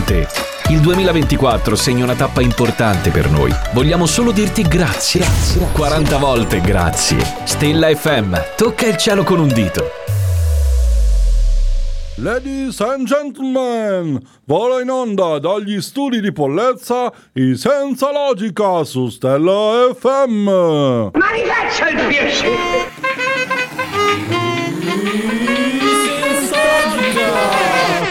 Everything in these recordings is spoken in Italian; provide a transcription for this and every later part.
con te. Il 2024 segna una tappa importante per noi. Vogliamo solo dirti grazie. 40 volte grazie. Stella FM, tocca il cielo con un dito. Ladies and gentlemen, vola in onda dagli studi di Pollezza i Senza Logica su Stella FM. Ma rifaccia il piacere. Senza Logica.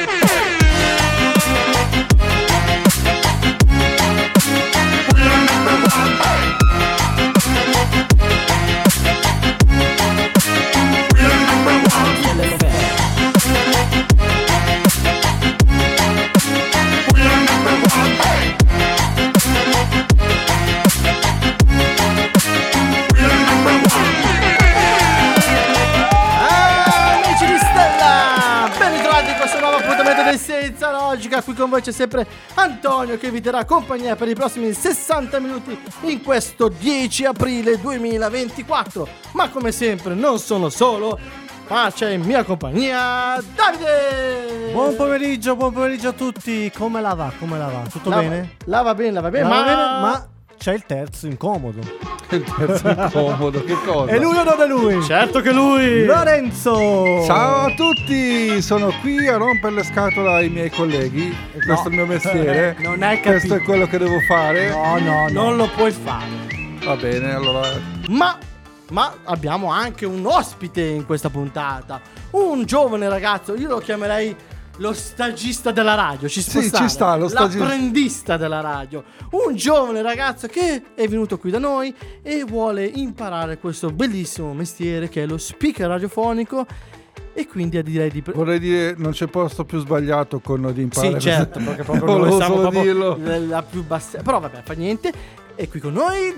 Senza Logica, qui con voi c'è sempre Antonio che vi terrà compagnia per i prossimi 60 minuti in questo 10 aprile 2024. Ma come sempre non sono solo, ma c'è in mia compagnia Davide. Buon pomeriggio a tutti. Come la va? Tutto bene? Va bene, ma c'è il terzo incomodo. Il terzo incomodo, che cosa? E lui o non è lui? Certo che lui! Lorenzo! Ciao a tutti, sono qui a rompere le scatole ai miei colleghi. E questo è il mio mestiere. Non hai capito. Questo è quello che devo fare. No, non lo puoi fare. Va bene, allora. Ma abbiamo anche un ospite in questa puntata. Un giovane ragazzo, io lo chiamerei lo stagista della radio. Ci sta lo stagista, l'apprendista della radio. Un giovane ragazzo che è venuto qui da noi e vuole imparare questo bellissimo mestiere che è lo speaker radiofonico. E quindi direi vorrei dire, non c'è posto più sbagliato con noi di imparare. Sì, certo, perché proprio noi siamo proprio la più bassa. Però vabbè, fa niente. E qui con noi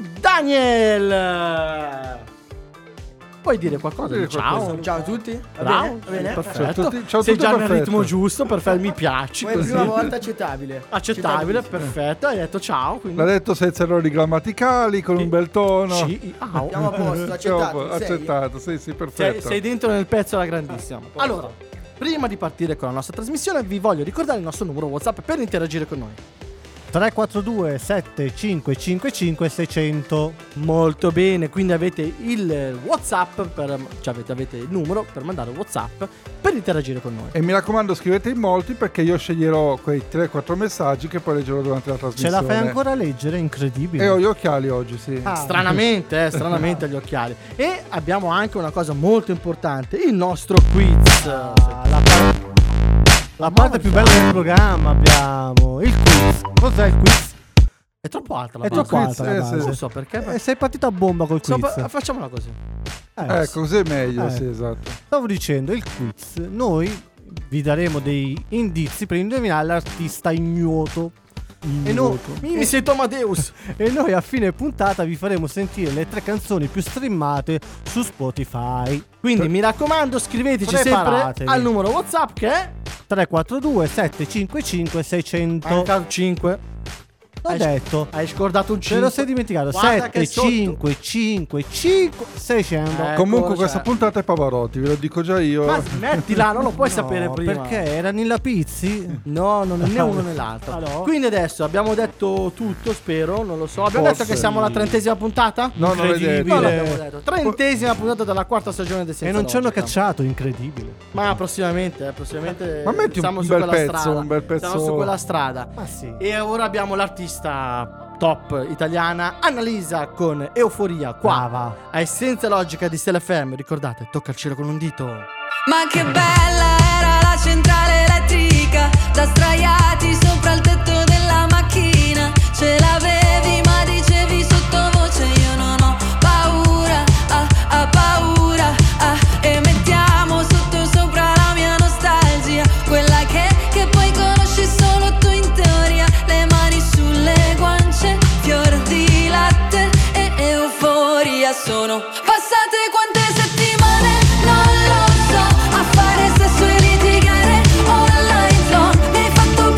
Daniel. Puoi dire qualcosa? Ciao a tutti. Va bene? Perfetto. Sei già nel ritmo giusto, perfetto, mi piaci. Poi prima volta accettabile, perfetto. Hai detto ciao. Quindi. L'ha detto senza errori grammaticali, con un bel tono. Siamo a posto, accettato. Sì, perfetto. Sei dentro nel pezzo alla grandissima. Allora, prima di partire con la nostra trasmissione, vi voglio ricordare il nostro numero WhatsApp per interagire con noi. 342 7555 600. Molto bene, quindi avete il WhatsApp avete il numero per mandare un WhatsApp per interagire con noi. E mi raccomando, scrivete in molti perché io sceglierò quei 3-4 messaggi che poi leggerò durante la trasmissione. Ce la fai ancora a leggere? Incredibile. E ho gli occhiali oggi, sì. Stranamente gli occhiali. E abbiamo anche una cosa molto importante, il nostro quiz. La parte più bella del programma abbiamo il quiz. Cos'è il quiz? È troppo alta la base. È troppo alta la base. Non so perché. Sei partito a bomba col quiz. Facciamola così. Così è meglio, sì, esatto. Stavo dicendo, il quiz, noi vi daremo dei indizi per indovinare l'artista ignoto. Mi sento Amadeus. E noi a fine puntata vi faremo sentire le 3 canzoni più streamate su Spotify. Quindi mi raccomando, scriveteci sempre al numero WhatsApp che è 342 755 600. 5. L'ho detto. Hai scordato un 5. Te lo sei dimenticato. 7 5 5 5 600. Comunque questa puntata è Pavarotti, ve lo dico già io. Ma smettila, non lo puoi sapere prima. Perché erano in Lapizzi? No, non è né uno né l'altro. Allora. Quindi adesso abbiamo detto tutto, spero, non lo so. Abbiamo detto che siamo alla 30ª puntata? No, non l'abbiamo detto. 30ª puntata della 4ª stagione del Senza E non ci hanno Logica. cacciato, incredibile. Ma prossimamente Ma metti un bel pezzo. Siamo su quella strada. Ma sì. E ora abbiamo l'artista top italiana Annalisa con Euforia qua a Senza Logica di Stella FM. Ricordate, tocca il cielo con un dito. Ma che bella era la centrale elettrica, da sdraiati sopra il tetto della macchina. Ce l'avevi ma dicevi sottovoce io non ho paura, paura, e mettiamo sotto sopra la mia nostalgia, quella che poi conosci solo tu in teoria. Le mani sulle guance, fior di latte e euforia. Sono passate quante settimane, non lo so, a fare sesso e litigare online zone. Mi hai fatto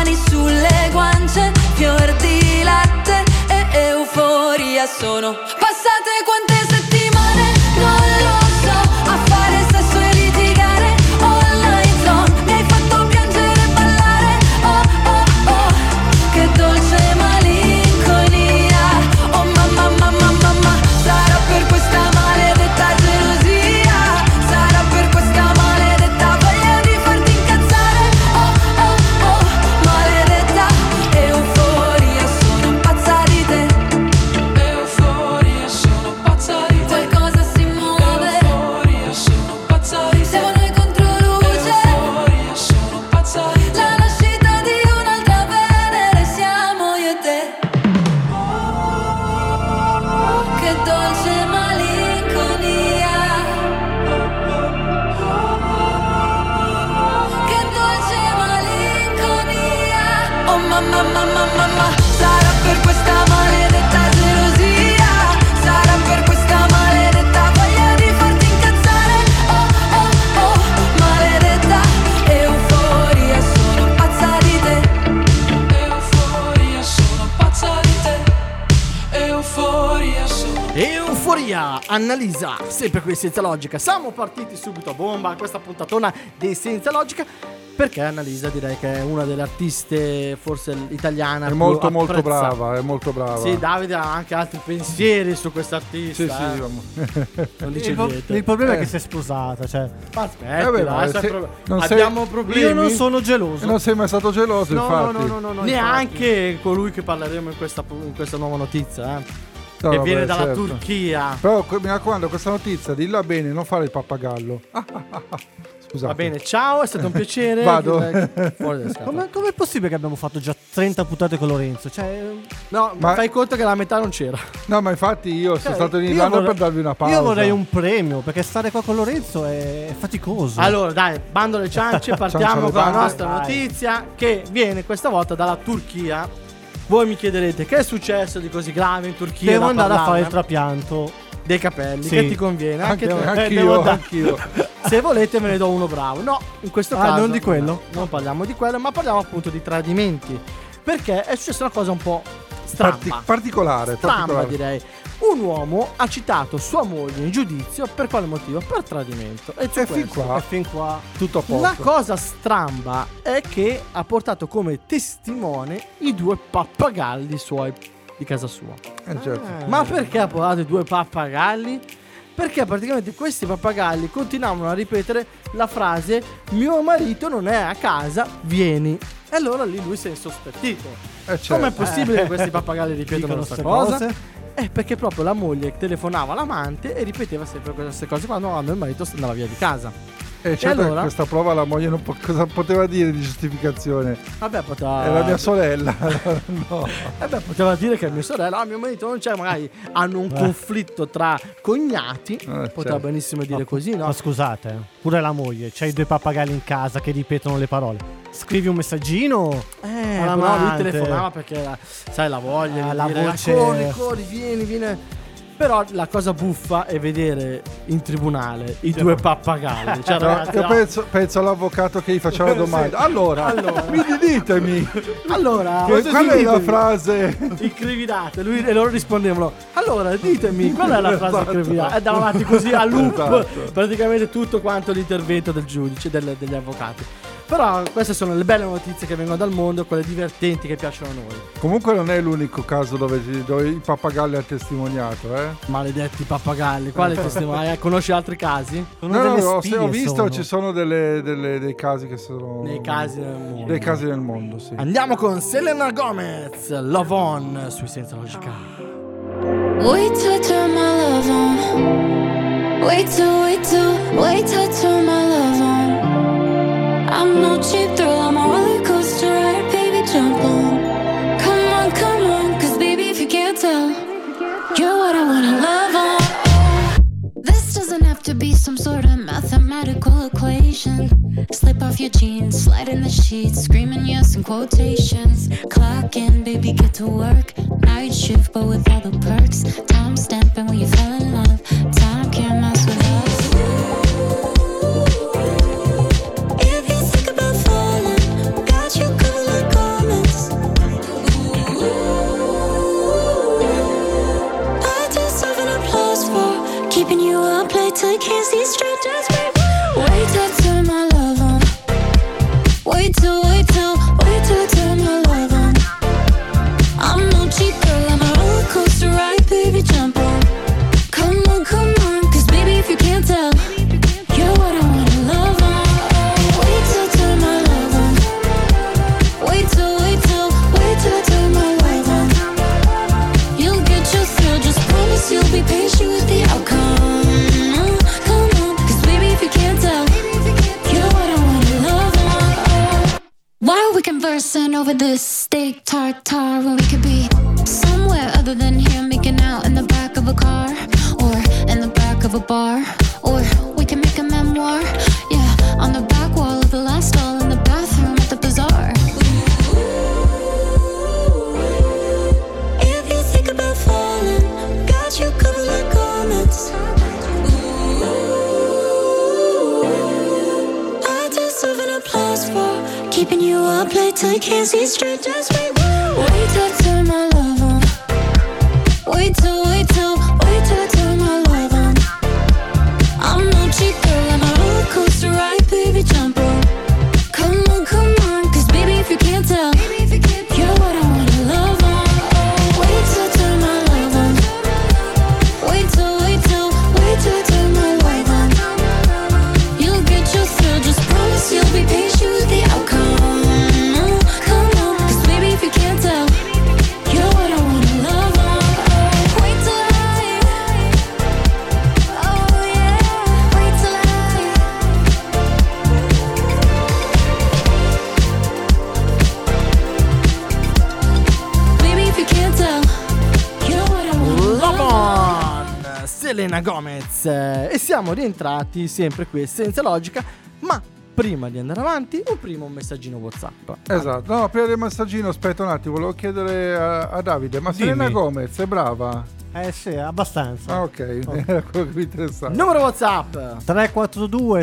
mani sulle guance, fior di latte e euforia. Sono passate quante settimane, non lo so, a fare sesso e litigare online zone. Mi hai fatto piangere e ballare, oh oh oh, che dolce malinconia. Oh mamma mamma mamma, sarà per questa maledetta gelosia, sarà per questa maledetta voglia di farti incazzare, oh oh oh, maledetta euforia. Sono pazza di te, euforia, sono pazza di te. Qualcosa si muove, euforia, sono pazza di te. Siamo noi contro luce, euforia, sono pazza di te. La nascita di un'altra Venere siamo io e te. Che dolce malinconia, che dolce malinconia. Oh mamma mamma mamma, sarà per questa maledetta gelosia, sarà per questa maledetta voglia di farti incazzare, oh oh oh, maledetta euforia. Sono pazza di te, euforia, sono pazza di te, euforia, sono. Euforia, Annalisa, sempre qui Senza Logica. Siamo partiti subito a bomba questa puntatona di Senza Logica, perché Annalisa direi che è una delle artiste forse italiana È più molto molto apprezzate. brava, è molto brava. Sì, Davide ha anche altri pensieri su questa artista. Sì, sì, Non dice Il niente. problema è che si è sposata, cioè. Ma aspetta, Vabbè, ma abbiamo problemi. Io non sono geloso. Non sei mai stato geloso, infatti. No, Neanche colui che parleremo in questa nuova notizia, No, che vabbè, viene dalla certo. Turchia. Però mi raccomando, questa notizia dilla bene, non fare il pappagallo. Scusate. Va bene, ciao, è stato un piacere. Vado. Fuori dalle scatole. Com'è possibile che abbiamo fatto già 30 puntate con Lorenzo? Cioè, No, Ma- fai conto che la metà non c'era. No, ma infatti io sono stato in io Irlanda vorrei- per darvi una pausa. Io vorrei un premio, perché stare qua con Lorenzo è faticoso. Allora, dai, bando alle ciance, partiamo Ciance con la alle nostra vai. notizia che viene questa volta dalla Turchia. Voi mi chiederete che è successo di così grave in Turchia? Devo da andare a parlare? fare il trapianto. Dei capelli, Sì. che ti conviene? Anche te. Anch'io, Devo anch'io. Se volete me ne do uno bravo. No, in questo caso non di quello? Non parliamo di quello, ma parliamo appunto di tradimenti. Perché è successa una cosa un po' stramba. Particolare. Stramba, direi. Un uomo ha citato sua moglie in giudizio per quale motivo? Per tradimento. E E fin qua, E fin qua. tutto a posto. la cosa stramba è che ha portato come testimone i 2 pappagalli suoi di casa sua. Certo. Ma perché ha portato i 2 pappagalli? Perché praticamente questi pappagalli continuavano a ripetere la frase "mio marito non è a casa, vieni". E allora lì lui si è insospettito. Certo. Com'è possibile che questi pappagalli ripetono Dicono questa ste cosa? cose. Perché proprio la moglie telefonava all'amante e ripeteva sempre queste cose quando il marito andava via di casa. Certo, allora? questa prova la moglie non cosa poteva dire di giustificazione? Vabbè, poteva. È la mia sorella. No. Poteva dire che mia sorella, mio marito non c'è, magari hanno un conflitto tra cognati. Poteva certo. benissimo dire così, no? Ma scusate, pure la moglie, c'hai 2 pappagalli in casa che ripetono le parole. Scrivi un messaggino. No, lui all'amante. telefonava perché sai la voglia di la dire, voce. corri, vieni. Però la cosa buffa è vedere in tribunale i 2 pappagalli. Cioè, No, ragazzi, io penso all'avvocato che gli faceva la domanda. Allora, ditemi, allora, qual è la ditemi. frase? Incriminate, e loro rispondevano: allora ditemi qual è la frase Esatto. incriminata. E andava avanti così a loop Esatto. praticamente tutto quanto l'intervento del giudice, degli avvocati. Però queste sono le belle notizie che vengono dal mondo, quelle divertenti che piacciono a noi. Comunque non è l'unico caso dove il pappagallo ha testimoniato, eh? Maledetti pappagalli, quali testimoni? Conosci altri casi? Sono delle ho spie, visto, sono. ci sono dei casi che sono Nei casi nel mondo. dei casi nel mondo, sì. Andiamo con Selena Gomez, Love On, sui Senza Logica. Wait till I turn my love on. Wait till I turn my love on. I'm no cheap thrill, I'm a roller coaster ride, baby, jump on. Come on, cause baby, if you can't tell, you're what I wanna love on. This doesn't have to be some sort of mathematical equation. Slip off your jeans, slide in the sheets, screaming yes in quotations. Clock in, baby, get to work. Night shift, but with all the perks. Time stamping when you fell in love. Time can't mess with us. If you think about falling, got you covered like always. can't see straight, just wait. Wait till I turn my love on. Wait till I turn my love on. I'm no cheap girl, I'm a roller coaster ride, baby, jump on. Come on, cause baby, if you can't tell, you're what I wanna love on. Wait till I turn my love on. Wait till I turn my love on. You'll get your thrill, just promise you'll be patient with the outcome. Come on, cause baby, if you can't tell, you're what I wanna love on. Why are we conversing over this steak tartare when we could be somewhere other than here, making out in the back of a car, or in the back of a bar, or we can make a memoir, yeah, on the back wall of the last stall in the bathroom at the bazaar. If you think about falling, got you covered like garments. I deserve an applause for keeping you up late till you can't see straight, just wait. Wait till I turn my love on. Wait till I turn my love on. I'm no cheap girl, I'm a roller coaster ride, baby, jump on. Come on, cause baby, if you can't tell, you're what I wanna love on. Wait till I turn my love on. Wait till I turn my love on. You'll get your thrill, just promise you'll be patient with the outcome. Come on, cause baby, if you can't tell, you're what I wanna love on. Wait till I, oh yeah, wait till I. Baby, if you can't tell, you're what I wanna love on. Selena Gomez. E siamo rientrati sempre qui senza logica, ma prima di andare avanti, un messaggino WhatsApp. Esatto, no, prima del messaggino, aspetta un attimo, volevo chiedere a Davide, ma Selena Gomez è brava? Sì, abbastanza. Ah, ok, era quello che mi interessava. Numero WhatsApp 342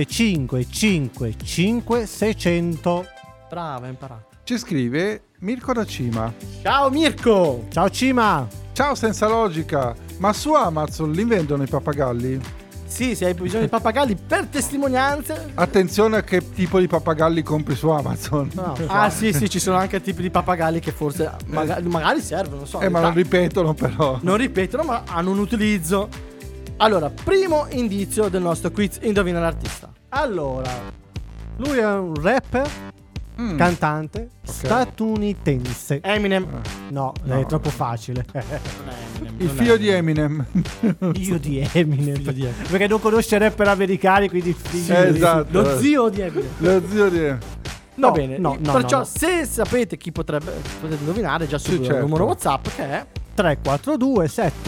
7555 600. Brava, imparato. Ci scrive Mirko da Cima. Ciao Mirko. Ciao Cima. Ciao senza logica, ma su Amazon li vendono i pappagalli? Sì, se hai bisogno di pappagalli per testimonianze. Attenzione a che tipo di pappagalli compri su Amazon. No. Ah sì, ci sono anche tipi di pappagalli che forse magari servono, non so. Ma non ripetono però. Non ripetono, ma hanno un utilizzo. Allora, primo indizio del nostro quiz Indovina l'artista. Allora, lui è un rapper, cantante statunitense. Eminem. No, è troppo facile. Il figlio di Eminem. Figlio di Eminem. Perché non conosce rapper americani, quindi figlio esatto. Lo zio di Eminem. Lo zio di Eminem. Va bene, perciò se sapete chi potete indovinare, già subito il numero WhatsApp che è 342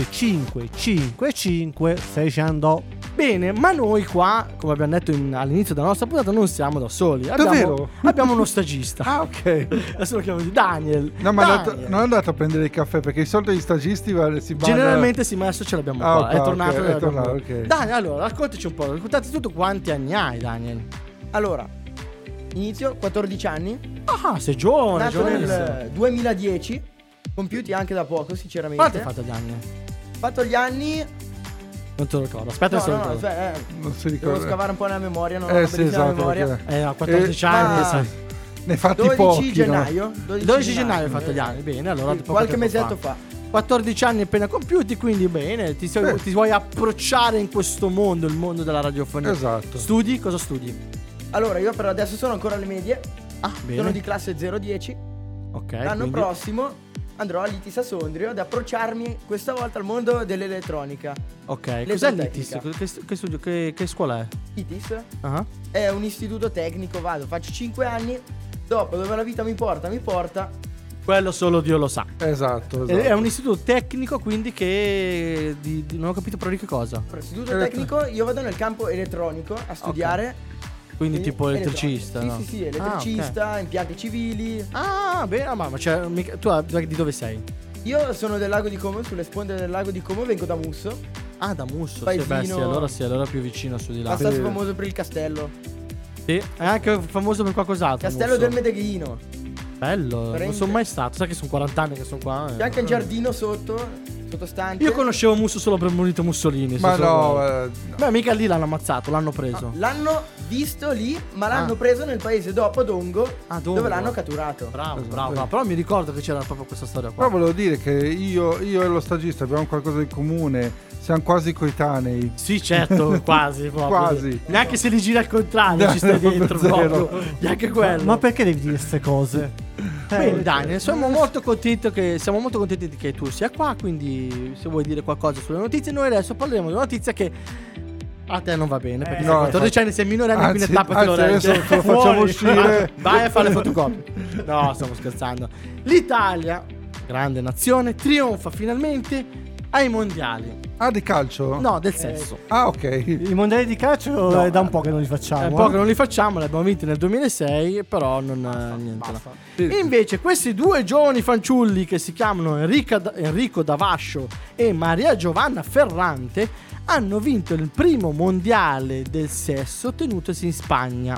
7555 600. Bene, ma noi qua, come abbiamo detto all'inizio della nostra puntata, non siamo da soli. Davvero? Abbiamo uno stagista. Ah, ok. Adesso lo chiamiamo Daniel. No, ma non è andato a prendere il caffè, perché di solito gli stagisti si vanno. Generalmente sì, ma adesso ce l'abbiamo qua. Okay, è tornato. Okay. Daniel, allora, raccontaci un po'. Raccontate tutto, quanti anni hai, Daniel? Allora, inizio 14 anni. Ah, sei giovane. Nato nel 2010, compiuti anche da poco, sinceramente. Quanto hai fatto gli anni? Ho fatto gli anni. Non te lo ricordo. Aspetta, non si ricorda. Devo scavare un po' nella memoria. Non ho sì, esatto, memoria. A 14 anni. Ne fatti 12 pochi. gennaio. 12 gennaio hai fatto gli anni. Bene, allora qualche mesetto fa. 14 anni appena compiuti, quindi bene, ti vuoi approcciare in questo mondo, il mondo della radiofonia. Esatto. Studi? Cosa studi? Allora, io per adesso sono ancora alle medie. Bene. Sono di classe 010. Ok. L'anno prossimo andrò all'ITIS a Sondrio ad approcciarmi questa volta al mondo dell'elettronica. Ok. Cos'è l'ITIS? Che scuola è? ITIS? È un istituto tecnico, faccio 5 anni. Dopo, dove la vita mi porta. Quello solo Dio lo sa. Esatto. È un istituto tecnico, quindi che non ho capito però di che cosa. Per istituto tecnico io vado nel campo elettronico a studiare. Okay. Quindi tipo elettricista? Sì, no? sì, elettricista, impianti civili. Ah, bene, ma tu di dove sei? Io sono del lago di Como, sulle sponde del lago di Como, vengo da Musso. Ah, da Musso, Paesino, allora più vicino su di là. Abbastanza famoso per il castello. Sì, è anche famoso per qualcos'altro. Castello del Medeghino. Bello, non sono mai stato, sai che sono 40 anni che sono qua. C'è anche il giardino sotto sottostante. Io conoscevo Musso solo per Benito Mussolini. Ma no, beh, mica lì l'hanno ammazzato, l'hanno preso. No, l'hanno visto lì, ma l'hanno preso nel paese dopo, Dongo, dove l'hanno catturato. Bravo. Però mi ricordo che c'era proprio questa storia qua. Però volevo dire che io e lo stagista abbiamo qualcosa in comune. Siamo quasi coetanei. Sì, certo, quasi proprio. Quasi. Neanche se li gira al contrario ci stai dentro proprio. Neanche quello. Ma perché devi dire queste cose? Bene, Daniel, siamo molto contenti che tu sia qua, quindi se vuoi dire qualcosa sulle notizie, noi adesso parleremo di una notizia che a te non va bene, perché sei 14 anni, sei minorenne, quindi tappati l'orecchio. Adesso te lo facciamo uscire. Vai a fare le fotocopie. No, stiamo scherzando. L'Italia, grande nazione, trionfa finalmente ai mondiali. Ah, di calcio? No, del sesso. Ah, ok. I mondiali di calcio è da un po' che non li facciamo. È un po' che non li facciamo, li abbiamo vinti nel 2006, però non niente. Sì. Invece questi due giovani fanciulli che si chiamano Enrico Davascio e Maria Giovanna Ferrante hanno vinto il primo mondiale del sesso tenutosi in Spagna.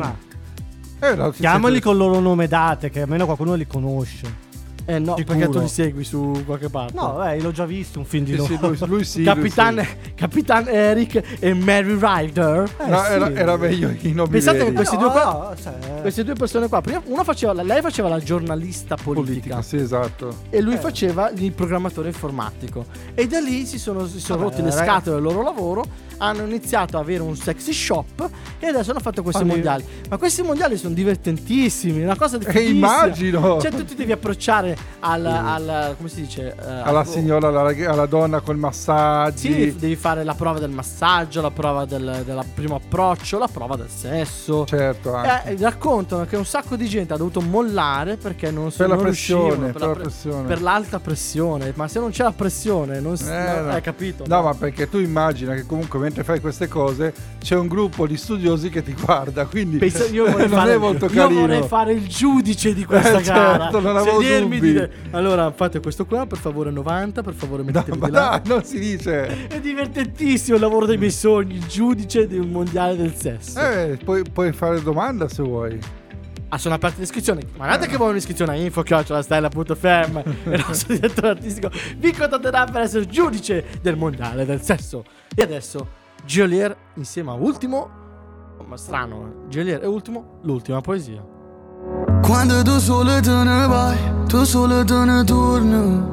Chiamali col loro nome date, che almeno qualcuno li conosce. No, Sicuro. perché tu li segui su qualche parte. No, l'ho già visto un film di loro. Lui sì. Capitan Eric e Mary Ryder. No, era meglio i nomi Pensate veri. che queste due persone qua, prima lei faceva la giornalista politica. Sì, esatto. E lui faceva il programmatore informatico. E da lì si sono rotti le scatole del loro lavoro. Hanno iniziato a avere un sexy shop e adesso hanno fatto questi mondiali. Ma questi mondiali sono divertentissimi, una cosa fighissima. Immagino. Cioè tu ti devi approcciare al come si dice? Alla signora, alla donna col massaggio. Sì, devi fare la prova del massaggio, la prova del primo approccio, la prova del sesso. Certo, anche. Raccontano che un sacco di gente ha dovuto mollare perché non per la non pressione, riuscivano, per l'alta pressione. Ma se non c'è la pressione, non hai capito? No, ma perché tu immagina che comunque mentre fai queste cose c'è un gruppo di studiosi che ti guarda, quindi io vorrei è molto carino. Io vorrei fare il giudice di questa gara. Certo, non avevo dubbi. Dire, allora fate questo qua, per favore 90, per favore mettetevi di là. Non si dice. È divertentissimo il lavoro dei miei sogni, il giudice di un mondiale del sesso. Puoi fare domanda se vuoi. Sono aperte le iscrizioni. Guardate che vuole un'iscrizione a info@stella.fm e il nostro direttore artistico vi contatterà per essere giudice del mondiale del sesso. E adesso Geolier insieme a Ultimo, ma strano, Geolier e Ultimo, l'ultima poesia. Quando tu solo te ne vai, tu solo te ne torni,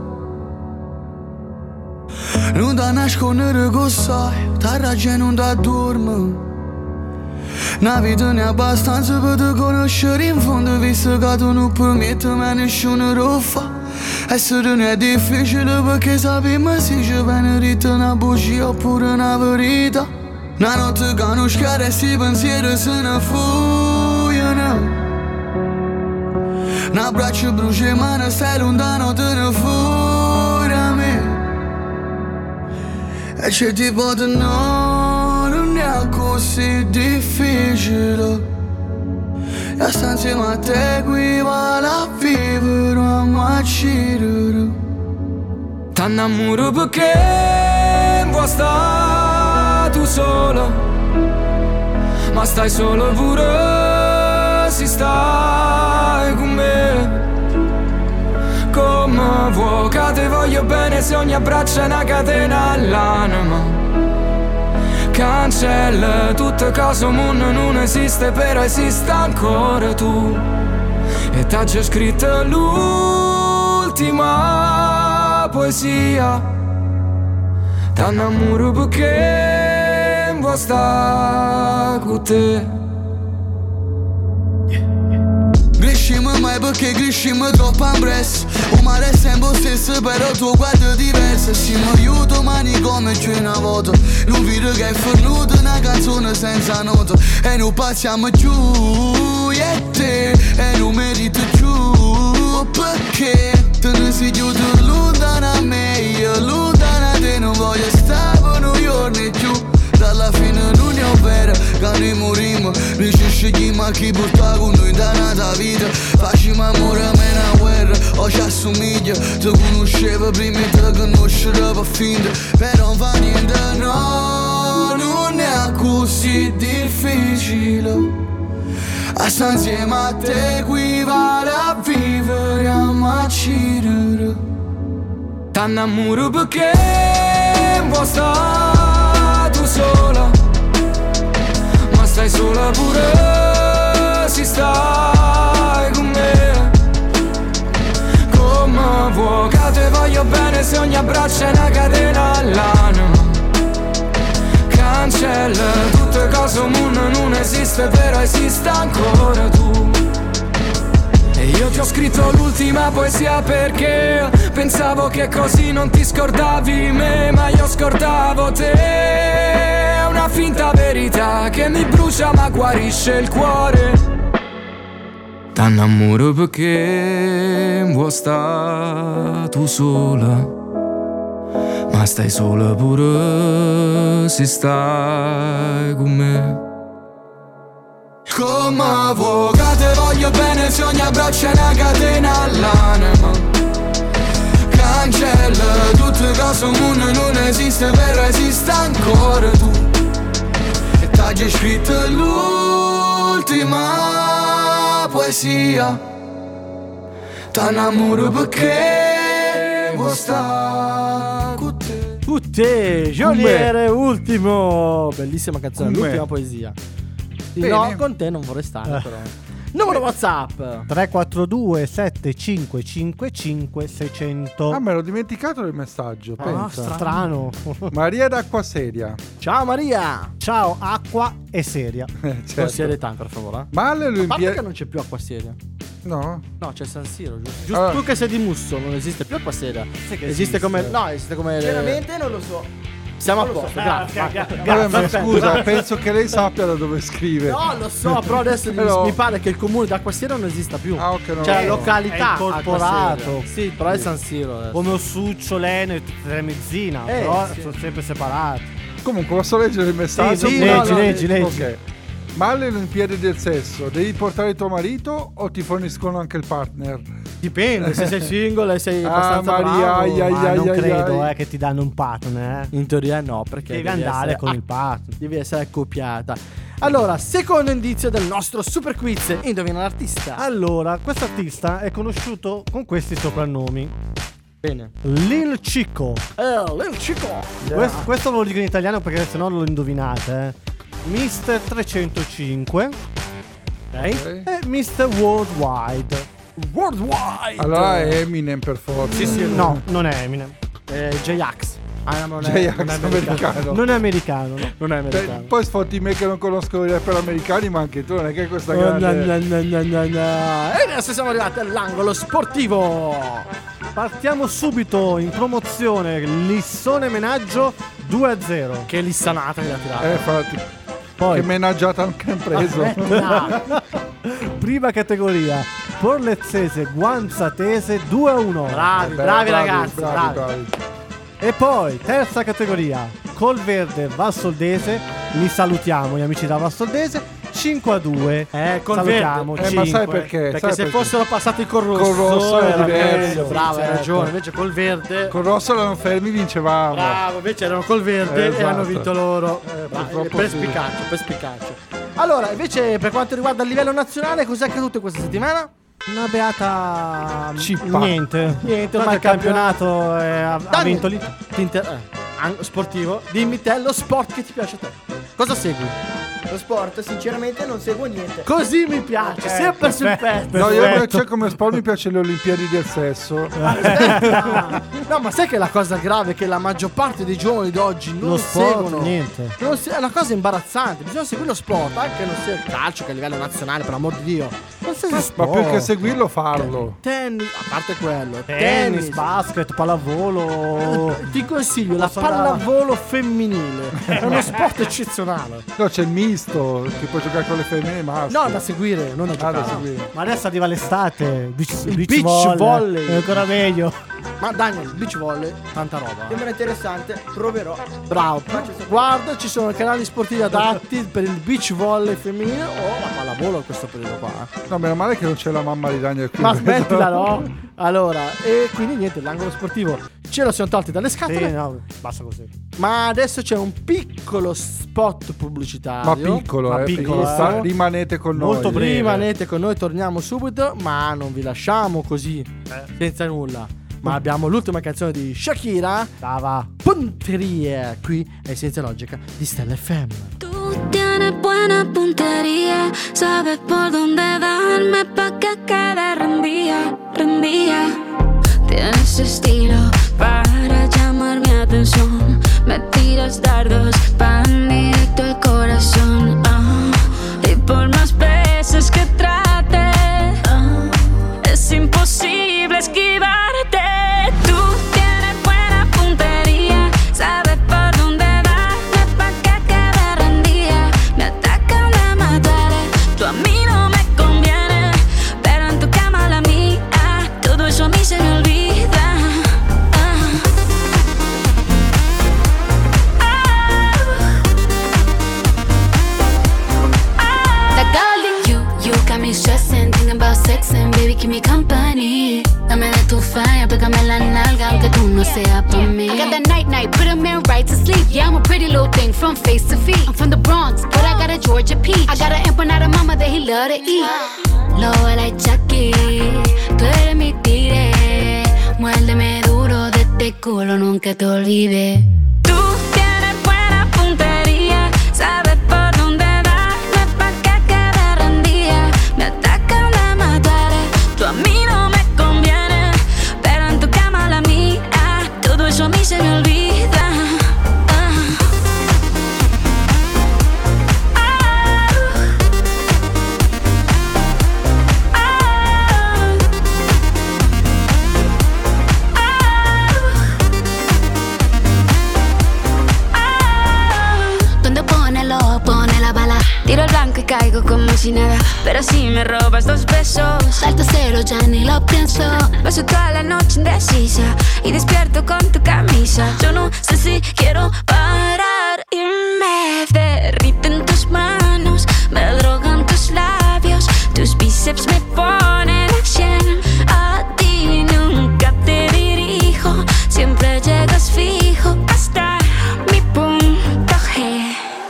non da nascondere che sai, ta ragione non da dormi. Una vita ne abbastanza per te conoscere in fondo, visto che tu non permetti a nessuno lo fa. Essere non è difficile perché sappiamo se ci viene dita una bugia oppure una verità. Una notte che non schiara e si pensieri se ne fuggono. Un abbraccio brucia ma non stai lontano, te ne fuori a me. E c'è tipo di no, non è così difficile. E sta insieme a te qui vale a vivere a macirere. T'annamoro perché vuoi stare tu solo, ma stai solo pure se stai con me. Come vuoi che te voglio bene se ogni abbraccio è una catena all'anima. Cancella tutte cose, mondo non esiste, però esiste ancora tu. E t'ha già scritto l'ultima poesia. T'annamoro perché vuoi stare con te. Crescimo mai perché crescimo troppo ampresso. O mare è sempre stesso però tuo guardo è diverso. Siamo aiuto mani come c'è una volta. Non vedo che è fornuto una canzone senza nota. E non passiamo giù io e te. E non merito giù perché te ne sei chiuso lontano a me. Io lontano a te non voglio stare per noi giorni giù. Dalla fine non è vero che noi morimmo. Noi ci scegliamo a chi porta con noi da nata vita. Facciamo amore a me una guerra, o ci assomiglia. Ti conoscevo prima e ti conoscerò per finta. Però non fa niente, no, non è così difficile. A sta insieme a te qui vale a vivere a macirere. T'annamoro perché vuoi stare tu sola, ma stai sola pure se stai con me. Come vuoi che te voglio bene se ogni abbraccio è una catena all'anima. Cancella tutte cose, un mondo non esiste, però esiste ancora tu. E io ti ho scritto l'ultima poesia perché pensavo che così non ti scordavi me, ma io scordavo te. È una finta verità che mi brucia ma guarisce il cuore. T'annamoro perché vuoi stare tu sola, ma stai sola pure se stai con me. Come vuoi che te voglio bene se ogni abbraccio è una catena all'anima. Cancella tutte cose, un mondo non esiste, però esiste ancora tu. E t'hai scritto l'ultima poesia. T'annamoro perché vuoi stare con te. Tutte, Gioliere, ultimo. Bellissima canzone, l'ultima poesia. Bene. No, con te non vorrei stare però. Numero WhatsApp 342 7555 600. Ah, me l'ho dimenticato il messaggio. Pensa. Strano. Maria d'Acqua Seria. Ciao Maria. Ciao, acqua e seria. Certo. Con serietà per favore. Ma alle A parte Olimpiadi. che non c'è più acqua seria. No? No, c'è San Siro, giusto? Allora. Tu che sei di Musso, non esiste più acqua seria. che Esiste come. No, esiste come. Sinceramente non lo so. Siamo a posto, grazie. Vabbè, ma scusa, penso che lei sappia da dove scrive. No, lo so, però adesso Però- mi pare che il comune d'acqua seria non esista più. Ah, ok, no, Cioè, no. località È incorporato. Acqua Seria. Sì, però è San Siro adesso. Come Ossuccio, Lene, Tremezzina. Eh, però sì. sono sempre separati. Comunque, posso leggere il messaggio? Sì, no, leggi. Ok. Ma alle Olimpiadi del sesso devi portare tuo marito o ti forniscono anche il partner? Dipende, se sei single e sei Ah, abbastanza Maria, bravo. Ma non credo ai. che ti danno un partner. In teoria no, perché Devi andare essere- con il partner. devi essere accoppiata. Allora, secondo indizio del nostro super quiz, indovina l'artista. Allora, questo artista è conosciuto con questi soprannomi. Bene. Lil Chico. Lil Chico. Questo ve lo dico in italiano perché se no lo indovinate. Mr. 305 e Mr. Worldwide. Worldwide. Allora è Eminem per forza. No, non è Eminem. J-Ax. Ah, non è, J-Ax non è americano. Non è americano, no. Non è americano. Poi sfotti me che non conosco i rapper americani, ma anche tu non è che questa Oh, grande. E adesso siamo arrivati all'angolo sportivo. Partiamo subito in promozione. Lissone Menaggio 2-0. Che lissanata che l'ha tirata. Infatti. Poi Che menaggiata anche han preso. prima categoria. Porlezzese Guanzatese 2-1. Bravi ragazzi, bravi. E poi terza categoria. Colverde Valsoldese. Li salutiamo gli amici da Valsoldese. 5-2. Colverde. Salutiamo. Ma sai 5. perché? Perché Sai se perché? fossero passati col rosso, Col rosso era diverso. meglio. Bravo, Certo. hai ragione. Invece col verde. Con Rosso erano fermi, vincevamo. Bravo, invece erano col verde e Esatto. hanno vinto loro. purtroppo Per sì. spicaccio. Allora, invece, per quanto riguarda il livello nazionale, cos'è accaduto questa settimana? Una beata Cippa. Niente, ormai il campionato ha Dani, vinto lì. sportivo. Dimmi te lo sport che ti piace a te. Cosa segui? Lo sport, sinceramente, non seguo niente. Così mi piace, sempre sul pezzo. No, io invece come sport mi piace le Olimpiadi del sesso. No, ma sai che la cosa grave è che la maggior parte dei giovani d'oggi non Lo sport, seguono niente. È una cosa imbarazzante. Bisogna seguire lo sport, anche non sia il calcio che a livello nazionale, per amor di Dio. Qualsiasi Ma sport. più che seguirlo, farlo. Tennis, a parte quello, Tennis, basket, pallavolo. Ti consiglio la Posso andare- pallavolo femminile. È uno sport eccezionale. No, c'è il misto che puoi giocare con le femmine e i maschi. No, da seguire, non da Ah, giocare. da seguire. Ma adesso arriva l'estate. beach volley. È ancora meglio. Ma Daniel, beach volley, tanta roba. Sembra interessante, proverò. Bravo. Guarda, ci sono canali sportivi adatti per il beach volley femminile o la pallavolo in questo periodo qua. No, meno male che non c'è la mamma di Daniel qui. Ma smettila, no? Allora, e quindi niente, l'angolo sportivo ce lo siamo tolti dalle scatole. Sì, no, basta così. Ma adesso c'è un piccolo spot pubblicitario. Ma piccolo, Ma piccolo, perché eh. rimanete con noi. Molto breve. Rimanete con noi, torniamo subito, ma non vi lasciamo così, senza nulla. Ma abbiamo l'ultima canzone di Shakira, Dava Punteria, qui è Senza Logica di Stella FM. Tú tienes buena puntería, sabes por dónde darme pa' que quede rendida, rendida. Tienes estilo para llamar mi atención, me tiras dardos van directo al corazón. Y por más veces que trate, es imposible esquivarte. Tú tienes buena puntería, sabes por dónde darme pa' que quede rendida. Me atacan de mataré, tú a mí no me conviene, pero en tu cama la mía, todo eso a mí se me olvida. Stressing, thinking about sex and baby keep me company. Dame de tu fire, pégame la nalga aunque tú no seas por mí. I got that night, put a man right to sleep. Yeah, I'm a pretty little thing from face to feet. I'm from the Bronx, but I got a Georgia peach. I got an empanada mama that he love to eat. Lo like Chucky, tú eres mi tigre. Muérdeme duro de este culo, nunca te olvides. Tú tienes buena puntería, sabes por dónde darme pa' que quede rendida. Me atacan de mataré, tú a mí no me conviene, pero en tu cama la mía, todo eso a mí se me olvida. Tiro el blanco y caigo como si nada, pero si me robas 2 besos, salto cero, ya ni lo pienso. Paso toda la noche indecisa y despierto con tu camisa. Yo no sé si quiero parar y me derriten tus manos, me drogan tus labios, tus bíceps me ponen a 100. A ti nunca te dirijo, siempre llegas fijo hasta mi punto G.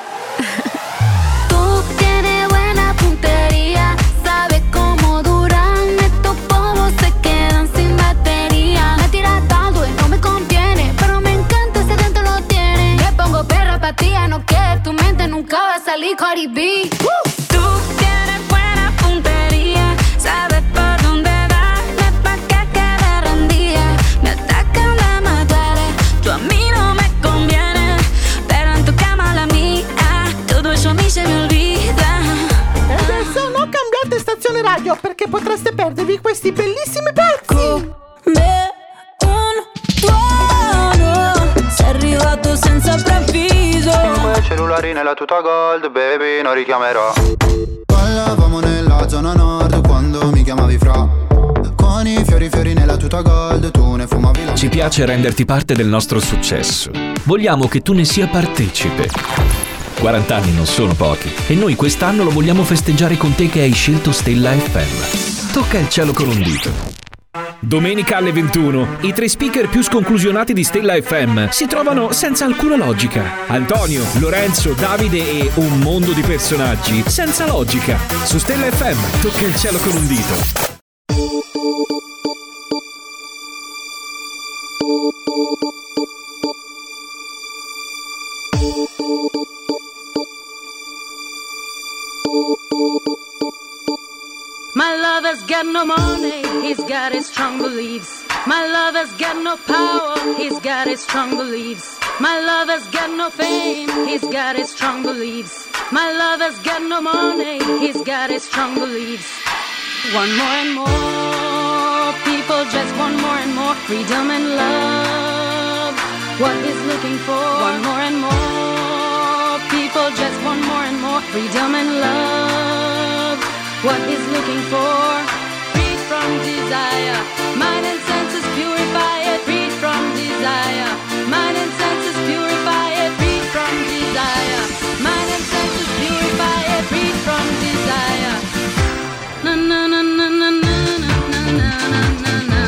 No que tu mente nunca va a salir Cardi B. Tú tienes buena puntería, sabes por dónde darme pa' que quede rendida. Me atacan de mataré, tú a mí no me conviene, pero en tu cama la mía, todo eso a mí se me olvida. E adesso non cambiate stazione radio perché potreste perdervi questi bellissimi pezzi. Come un tuono, sei arrivato senza preavviso. Quei cellulari nella tuta gold, baby, non richiamerò. Ballavamo nella zona nord quando mi chiamavi fra. Con i fiori nella tuta gold, tu ne fumavi la. Ci piace renderti parte del nostro successo. Vogliamo che tu ne sia partecipe. 40 anni non sono pochi e noi quest'anno lo vogliamo festeggiare con te che hai scelto Stella FM. Tocca il cielo con un dito. Domenica alle 21, i 3 speaker più sconclusionati di Stella FM si trovano senza alcuna logica. Antonio, Lorenzo, Davide e un mondo di personaggi senza logica. Su Stella FM, tocca il cielo con un dito. My lover's got no money, he's got his strong beliefs. My lover's got no power, he's got his strong beliefs. My lover's got no fame, he's got his strong beliefs. My lover's got no money, he's got his strong beliefs. Want more and more, people just want more and more freedom and love. What he's looking for, want more and more, people just want more and more freedom and love. What he's looking for, freed from desire, mind and senses purify it, freed from desire, mind and senses purify it, freed from desire, mind and senses purify it, freed from desire. Na na na na na na na na na na.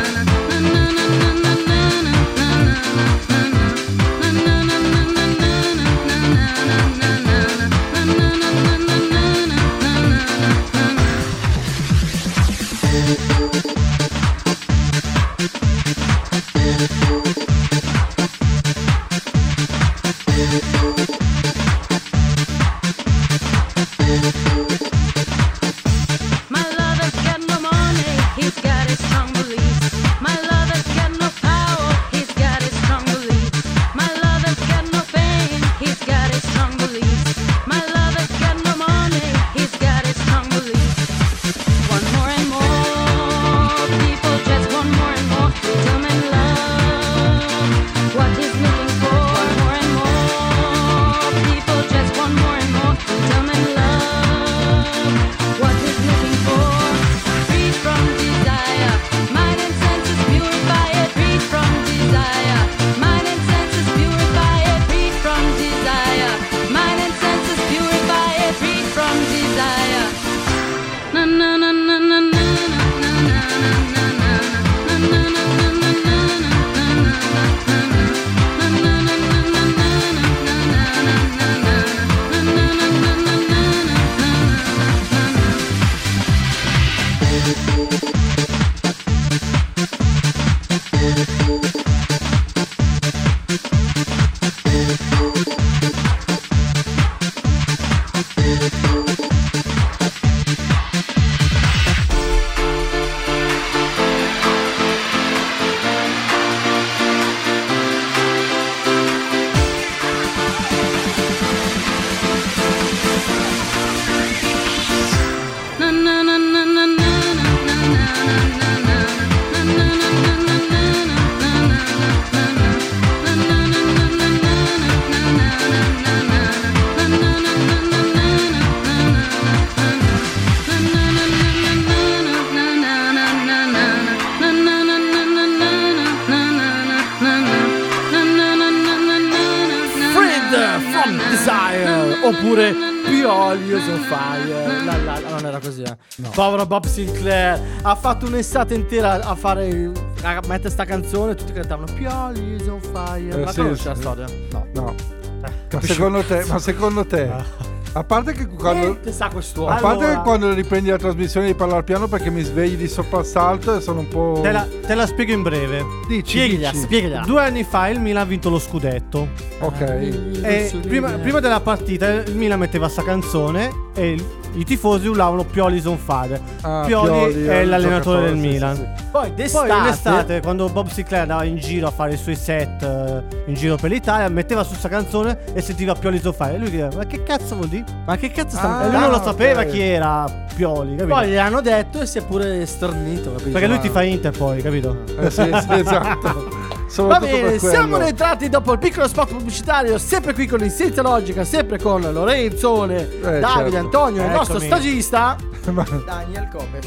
Oppure Pioli is on fire. Non era così, no. Povero Bob Sinclair ha fatto un'estate intera a mettere sta canzone e tutti cantavano Pioli is on fire. Ma conosci la storia? No. Ma secondo te a parte che quando riprendi la trasmissione di Parlare Piano, perché mi svegli di soprassalto e sono un po'... Te la spiego in breve. Spiegala. 2 anni fa il Milan ha vinto lo scudetto. Ok. E prima della partita il Milan metteva sta canzone e i tifosi urlavano Pioli is on fire. Pioli è l'allenatore del Milan. Sì. Poi in estate, quando Bob Sinclair andava in giro a fare i suoi set in giro per l'Italia, metteva su sta canzone e sentiva Pioli is on fire. E lui diceva: ma che cazzo vuol dire? Ma che cazzo sta? E lui non lo sapeva chi era Pioli, capito? Poi gli hanno detto e si è pure sternito, capito? Perché lui ti fa Inter poi, capito? Sì, esatto. Va bene, siamo rientrati dopo il piccolo spot pubblicitario, sempre qui con Senza Logica, sempre con Lorenzone, Davide, Antonio e il nostro stagista Daniel Copes.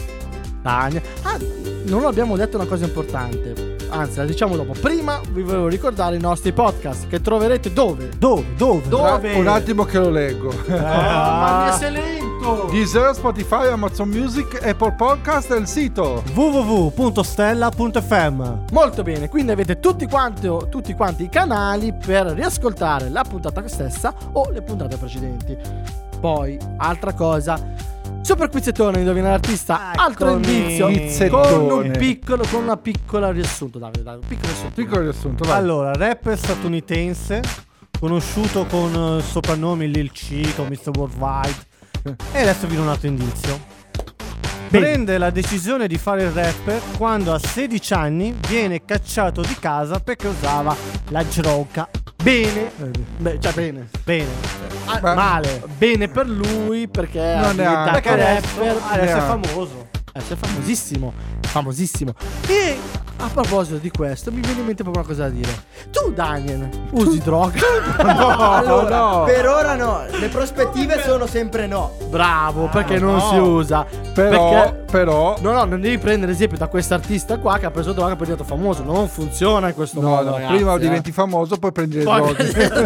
Non abbiamo detto una cosa importante, anzi la diciamo dopo. Prima vi volevo ricordare i nostri podcast che troverete dove? Un attimo che lo leggo. Ma sei lento. Deezer, Spotify, Amazon Music, Apple Podcast e il sito www.stella.fm. Molto bene, quindi avete tutti quanti i canali per riascoltare la puntata stessa o le puntate precedenti. Poi, altra cosa, Super Quizzettone, indovina l'artista. Altro indizio con una piccola riassunto. Davide, un piccolo riassunto. Vai. Allora, rapper statunitense conosciuto con soprannomi Lil Chico, Mr. Worldwide. E adesso vi do un altro indizio. Prende la decisione di fare il rapper quando a 16 anni viene cacciato di casa perché usava la droga. Bene. Male. Bene per lui perché non è rapper, adesso è famoso. È famosissimo. E a proposito di questo mi viene in mente proprio una cosa da dire. Tu, Daniel, usi droga? No. Per ora no. Le prospettive sono sempre no. Bravo, perché non si usa. Però No, non devi prendere esempio da quest'artista qua che ha preso droga e poi è diventato famoso. Non funziona in questo modo, ragazzi, prima diventi famoso, poi prendi le droghe.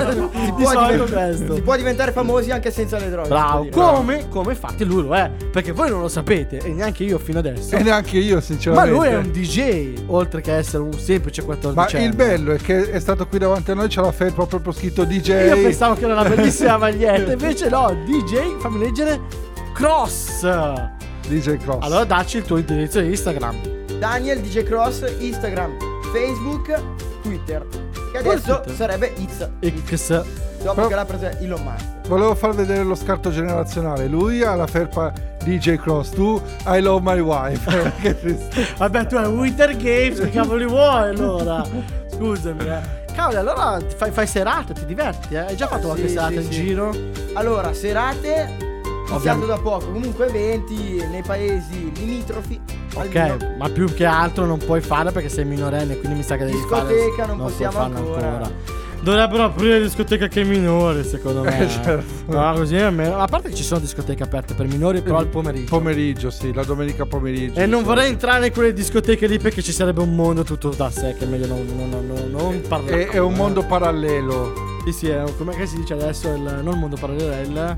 Si può diventare famosi anche senza le droghe. Bravo. Come infatti lui lo è. Perché voi non lo sapete e neanche io fino adesso. E neanche io, sinceramente. Ma lui è un DJ, oltre che essere un semplice 14enne. Ma il bello è che è stato qui davanti a noi, c'è la felpa proprio scritto DJ. Io pensavo che era una bellissima maglietta, invece no, DJ, fammi leggere, Cross. DJ Cross. Allora dacci il tuo indirizzo di Instagram. Daniel DJ Cross, Instagram, Facebook, Twitter. Che adesso sarebbe X. Dopo che l'ha presa Elon Musk. Volevo far vedere lo scarto generazionale. Lui ha la felpa DJ Cross, tu I love my wife. Che triste. Vabbè, tu hai Winter Games, che cavoli vuoi allora? Scusami, Cavolo, allora fai serate, ti diverti, Hai già fatto qualche serata in giro? Allora, serate iniziato da poco, comunque eventi nei paesi limitrofi. Ok, ma più che altro non puoi fare perché sei minorenne, quindi mi sa che devi fare discoteca, non possiamo ancora. Dovrebbero aprire discoteca che minore, secondo me. Certo. No, così almeno. A parte che ci sono discoteche aperte per minori, però al pomeriggio. Pomeriggio, sì, la domenica pomeriggio. E non vorrei entrare in quelle discoteche lì perché ci sarebbe un mondo tutto da sé che è meglio non parlare. È un mondo parallelo. Sì, è come si dice adesso, non il mondo parallelo, è il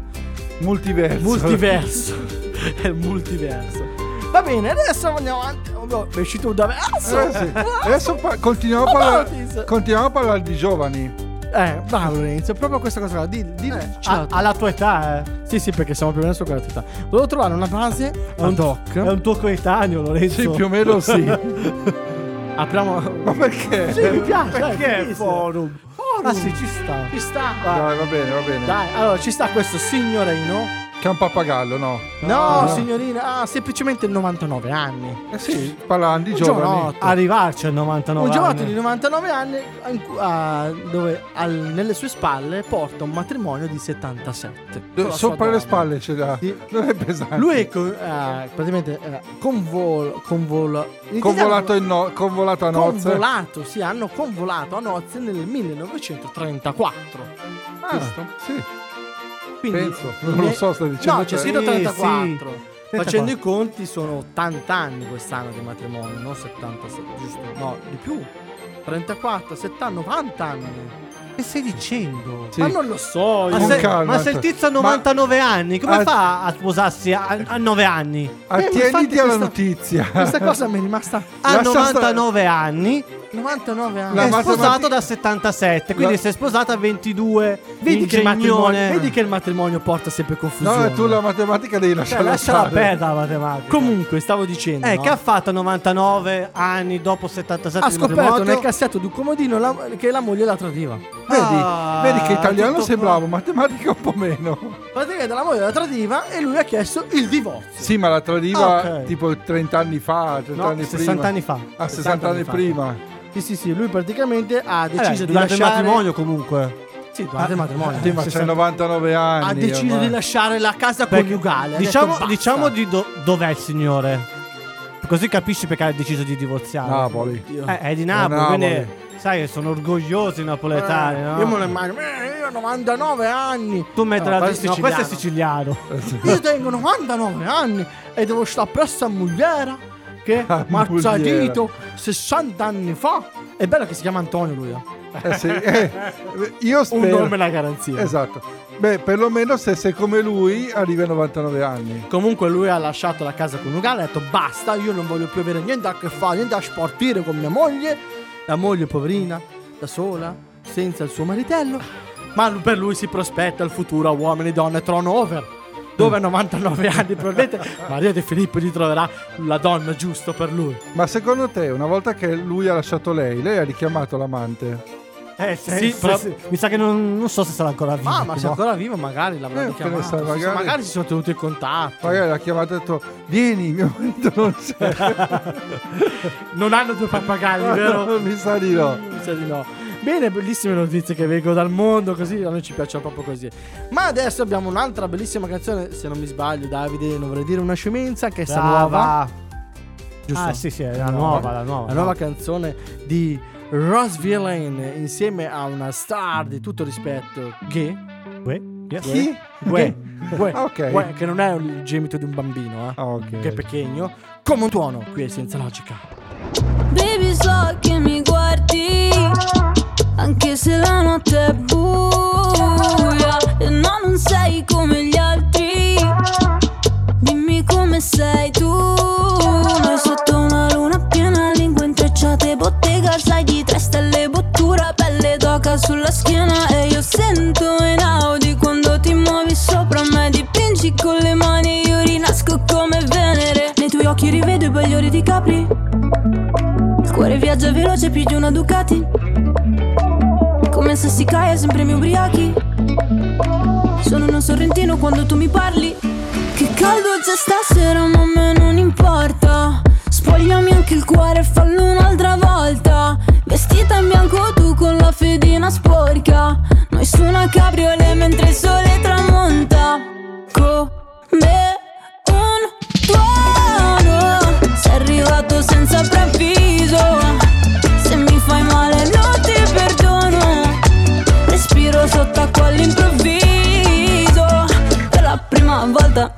multiverso. È il multiverso. Va bene, adesso andiamo avanti. È uscito un verso. Sì. Adesso continuiamo a parlare di giovani. Bravo Lorenzo, proprio questa cosa qua. Alla tua età, Sì, perché siamo più o meno su quella età. Volevo trovare una base ad hoc. È un tuo coetaneo, Lorenzo. Sì, più o meno sì. Apriamo. Ma perché? Sì, mi piace. Perché forum? Ah sì, ci sta. Dai, va bene. Dai, allora ci sta questo signorino. Che è un pappagallo, no? No, signorina, semplicemente 99 anni. Sì, parlando di giovani. Arrivarci a 99 un giovanotto anni. di 99 anni dove nelle sue spalle porta un matrimonio di 77. Sopra le spalle ce l'ha. Sì. Non è pesante. Lui è praticamente convolato a nozze. Hanno convolato a nozze nel 1934. Giusto? Sì. Quindi, penso, non lo so, stai dicendo. No, c'è scritto 34. Sì. Facendo i conti sono 80 anni quest'anno di matrimonio, non 77, giusto? No, di più. 34, 70, 90 anni. Che stai dicendo? Sì. Ma non lo so. Ma se il tizio ha 99 anni, come fa a sposarsi a 9 anni? Attieniti alla notizia. Questa cosa mi è rimasta. Ha 99 anni. 99 anni. È sposato da 77, quindi si è sposato a 22. Vedi che il matrimonio porta sempre confusione. No, tu la matematica devi lasciarla aperta la matematica. Comunque, stavo dicendo, che ha fatto 99 anni dopo 77 ha scoperto nel cassetto di un comodino che la moglie la tradiva. Vedi che italiano sei bravo, matematica un po' meno. Praticamente la moglie la tradiva e lui ha chiesto il divorzio. Sì, ma la tradiva tipo 30 anni fa, 60 anni fa. 60 anni prima. Sì, lui praticamente ha deciso di durante lasciare il matrimonio comunque. Sì, durante il matrimonio. Sì, ma c'hai 99 anni. Ha deciso di lasciare la casa coniugale. Diciamo di dov'è il signore. Così capisci perché ha deciso di divorziare. Napoli. È di Napoli, quindi sai, sono orgogliosi i napoletani, no? Io me lo immagino. Io ho 99 anni. Tu metti la questo è siciliano. Io tengo 99 anni e devo stare presso a Mugliera che mi ha tradito 60 anni fa. È bello che si chiama Antonio lui. Sì. Io spero. Un nome è la garanzia. Esatto. Beh, perlomeno se sei come lui arrivi a 99 anni. Comunque lui ha lasciato la casa coniugale, ha detto basta, io non voglio più avere niente a che fare, niente a sportire con mia moglie. La moglie poverina, da sola, senza il suo maritello. Ma per lui si prospetta il futuro a uomini, donne, trono over. Dove a 99 anni probabilmente Maria De Filippo gli troverà la donna giusta per lui. Ma secondo te, una volta che lui ha lasciato lei ha richiamato l'amante? Sì, però mi sa che non so se sarà ancora vivo. Ma se è ancora vivo magari l'avrà chiamato. Magari si sono tenuti in contatto. Magari l'ha chiamato e ha detto vieni, mio marito non c'è. Non hanno 2 pappagalli, vero? Mi sa di no. Bene, bellissime notizie che vengono dal mondo, così a noi ci piacciono proprio così. Ma adesso abbiamo un'altra bellissima canzone, se non mi sbaglio, Davide, non vorrei dire una scemenza, che è sta nuova. Giusto? Sì, è la nuova. La nuova canzone di Ross Villain insieme a una star di tutto rispetto, Gue. Ok. Che non è il gemito di un bambino, ok. Che è pequeño. Come un tuono, qui è Senza Logica. Baby, so che mi guardi anche se la notte è buia e no, non sei come gli altri. Dimmi come sei tu. Noi sotto una luna piena, lingue intrecciate, bottega, sai di 3 stelle, bottura, pelle d'oca sulla schiena. E io sento in Audi quando ti muovi sopra me, dipingi con le mani, io rinasco come Venere. Nei tuoi occhi rivedo i bagliori di Capri, il cuore viaggia veloce più di una Ducati. Come se si cae sempre mi ubriachi. Sono uno sorrentino quando tu mi parli. Che caldo c'è stasera ma a me non importa. Spogliami anche il cuore e fallo un'altra volta. Vestita in bianco tu con la fedina sporca. Noi su una cabriolet mentre il sole tramonta. Come un tuono. Sei arrivato senza preavviso. Se mi fai male non ti perdono. Respiro sott'acqua all'improvviso. Per la prima volta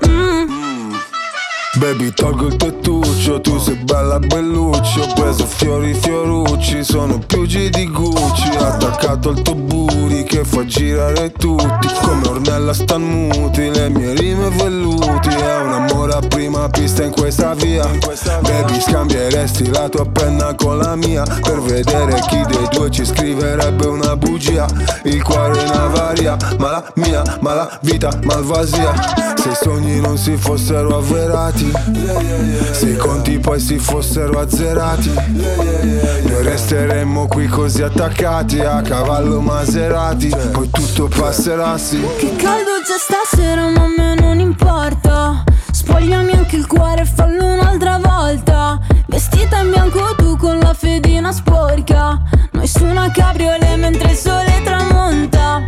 Baby, tolgo il tettuccio, tu sei bella belluccio. Ho preso fiorucci, sono più G di Gucci. Attaccato al tuo booty che fa girare tutti. Come Ornella stan muti, le mie rime velluti. È un amore a prima pista in questa via. Baby, scambieresti la tua penna con la mia per vedere chi dei due ci scriverebbe una bugia. Il cuore in avaria, ma la mia, ma la vita malvasia. Se i sogni non si fossero avverati, se i conti poi si fossero azzerati, noi resteremmo qui così attaccati a cavallo Maserati. Poi tutto passerà, sì. Che caldo c'è stasera ma a me non importa. Spogliami anche il cuore e fallo un'altra volta. Vestita in bianco tu con la fedina sporca. Noi su una cabriolet mentre il sole tramonta.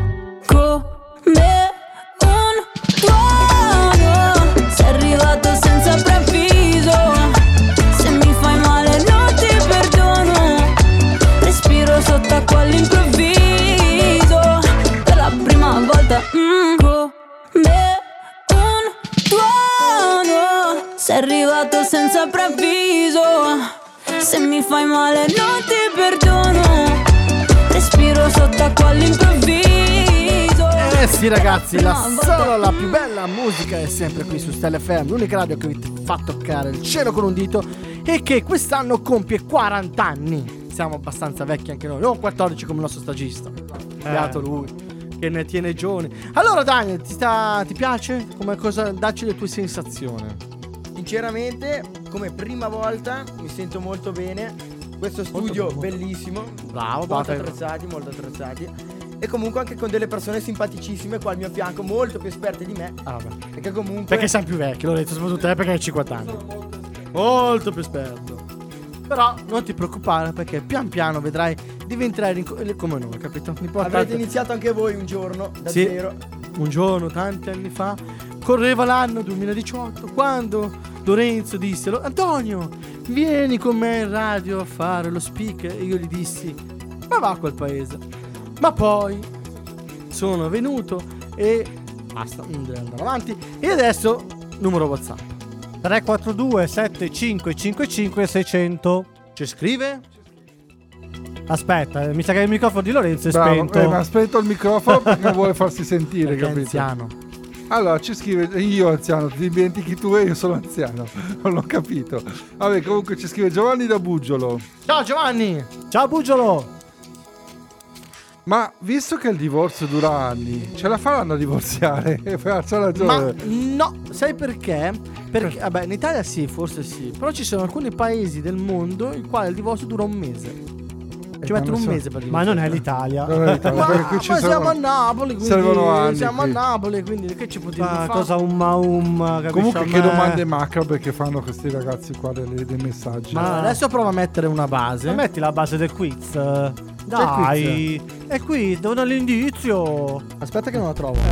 Come un tuono. Sei arrivato senza preavviso. Se mi fai male non ti perdono. Respiro sott'acqua all'improvviso. Per la prima volta come un tuono. Sei arrivato senza preavviso. Se mi fai male non ti perdono. respiro sott'acqua all'improvviso. Sì ragazzi, solo la più bella musica è sempre qui su Stella FM, l'unica radio che vi fa toccare il cielo con un dito e che quest'anno compie 40 anni. Siamo abbastanza vecchi anche noi, non 14 come il nostro stagista. Beato lui, che ne tiene giovani. Allora Daniel, ti piace? Come cosa? Dacci le tue sensazioni. Sinceramente, come prima volta mi sento molto bene. Questo studio molto bellissimo. Bravo, molto attrezzati. E comunque anche con delle persone simpaticissime qua al mio fianco, molto più esperte di me. Perché comunque... Perché sei più vecchio, l'ho detto soprattutto te perché hai 50 anni. Molto più esperto. Però non ti preoccupare perché pian piano vedrai diventerai come noi, capito? Avrete iniziato anche voi un giorno da zero. Un giorno, tanti anni fa, correva l'anno 2018 quando Lorenzo disse: Antonio, vieni con me in radio a fare lo speaker. E io gli dissi: ma va a quel paese. Ma poi sono venuto e basta, non devo andare avanti. E adesso numero WhatsApp 342 7555 600. Ci scrive? Aspetta, mi sa che il microfono di Lorenzo è spento. Ma ha spento il microfono perché non vuole farsi sentire, capito? È anziano. Allora ci scrive: io anziano, ti dimentichi tu e io sono anziano. Non l'ho capito. Vabbè, comunque ci scrive Giovanni da Buggiolo. Ciao Giovanni. Ciao Buggiolo. Ma visto che il divorzio dura anni, ce la faranno a divorziare? C'ha ragione. Ma no, sai perché? Perché vabbè, in Italia sì, forse sì. Però ci sono alcuni paesi del mondo in cui il divorzio dura un mese. Ci mettono un mese per divorziare. Ma non è l'Italia. Ma siamo a Napoli, quindi servono anni. Siamo a Napoli, quindi che ci potremmo fare? Cosa Comunque che domande macabre che fanno questi ragazzi qua dei messaggi. Ma adesso prova a mettere una base. Ma metti la base del quiz. Dai, è qui, dove l'indizio. Aspetta che non la trovo.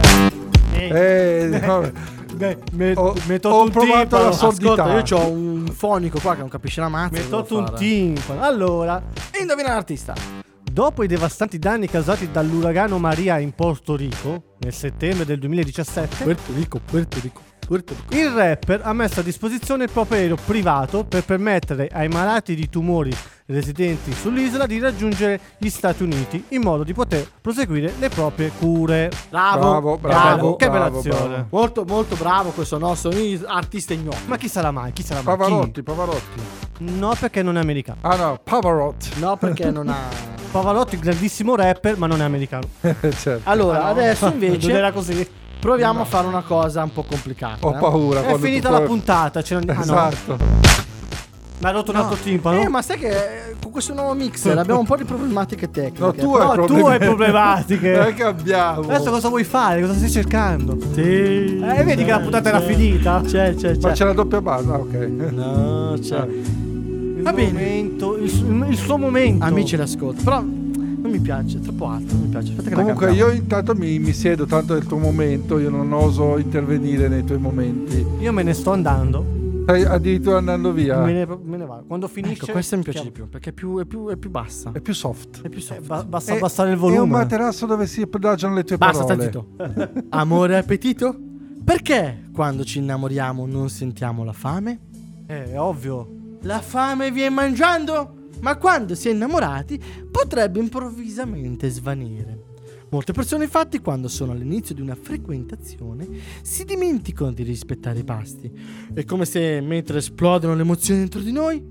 Ho provato la sordità. Ascolta, io ho un fonico qua che non capisce la mazza. Metto un timpano. Allora, indovina l'artista. Dopo i devastanti danni causati dall'uragano Maria in Porto Rico nel settembre del 2017, Puerto Rico. Il rapper ha messo a disposizione il proprio aereo privato per permettere ai malati di tumori residenti sull'isola di raggiungere gli Stati Uniti in modo di poter proseguire le proprie cure. Bravo. Che bella azione. Molto molto bravo questo nostro artista ignoto. Ma chi sarà mai? Pavarotti. No, perché non è americano. Ah no, Pavarotti. No, perché non ha... Pavarotti, grandissimo rapper, ma non è americano. Certo. Allora, adesso invece non era così. Proviamo a fare una cosa un po' complicata. Ho paura. È finita la puntata. Esatto. Mi ha rotto un altro timpano. Ma sai che con questo nuovo mixer abbiamo un po' di problematiche tecniche. No, tu hai problematiche. Non è che abbiamo. Adesso cosa vuoi fare? Cosa stai cercando? Sì. Vedi che la puntata era finita? C'è. Ma c'è la doppia base. Ok. No, c'è. Va bene. Il suo momento. Amici l'ascolto. Però non mi piace, è troppo alto, non mi piace. Aspetta che comunque io intanto mi siedo tanto del tuo momento, io non oso intervenire nei tuoi momenti. Io me ne sto andando. Stai addirittura andando via. Me ne vado. Quando finisce. Ecco, questa mi piace di più perché è più bassa. È più soft. Basta abbassare il volume. È un materasso dove si adagiano le tue parole. Basta, zitto. Amore e appetito? Perché quando ci innamoriamo non sentiamo la fame? È ovvio. La fame viene mangiando? Ma quando si è innamorati potrebbe improvvisamente svanire. Molte persone infatti quando sono all'inizio di una frequentazione si dimenticano di rispettare i pasti. È come se mentre esplodono le emozioni dentro di noi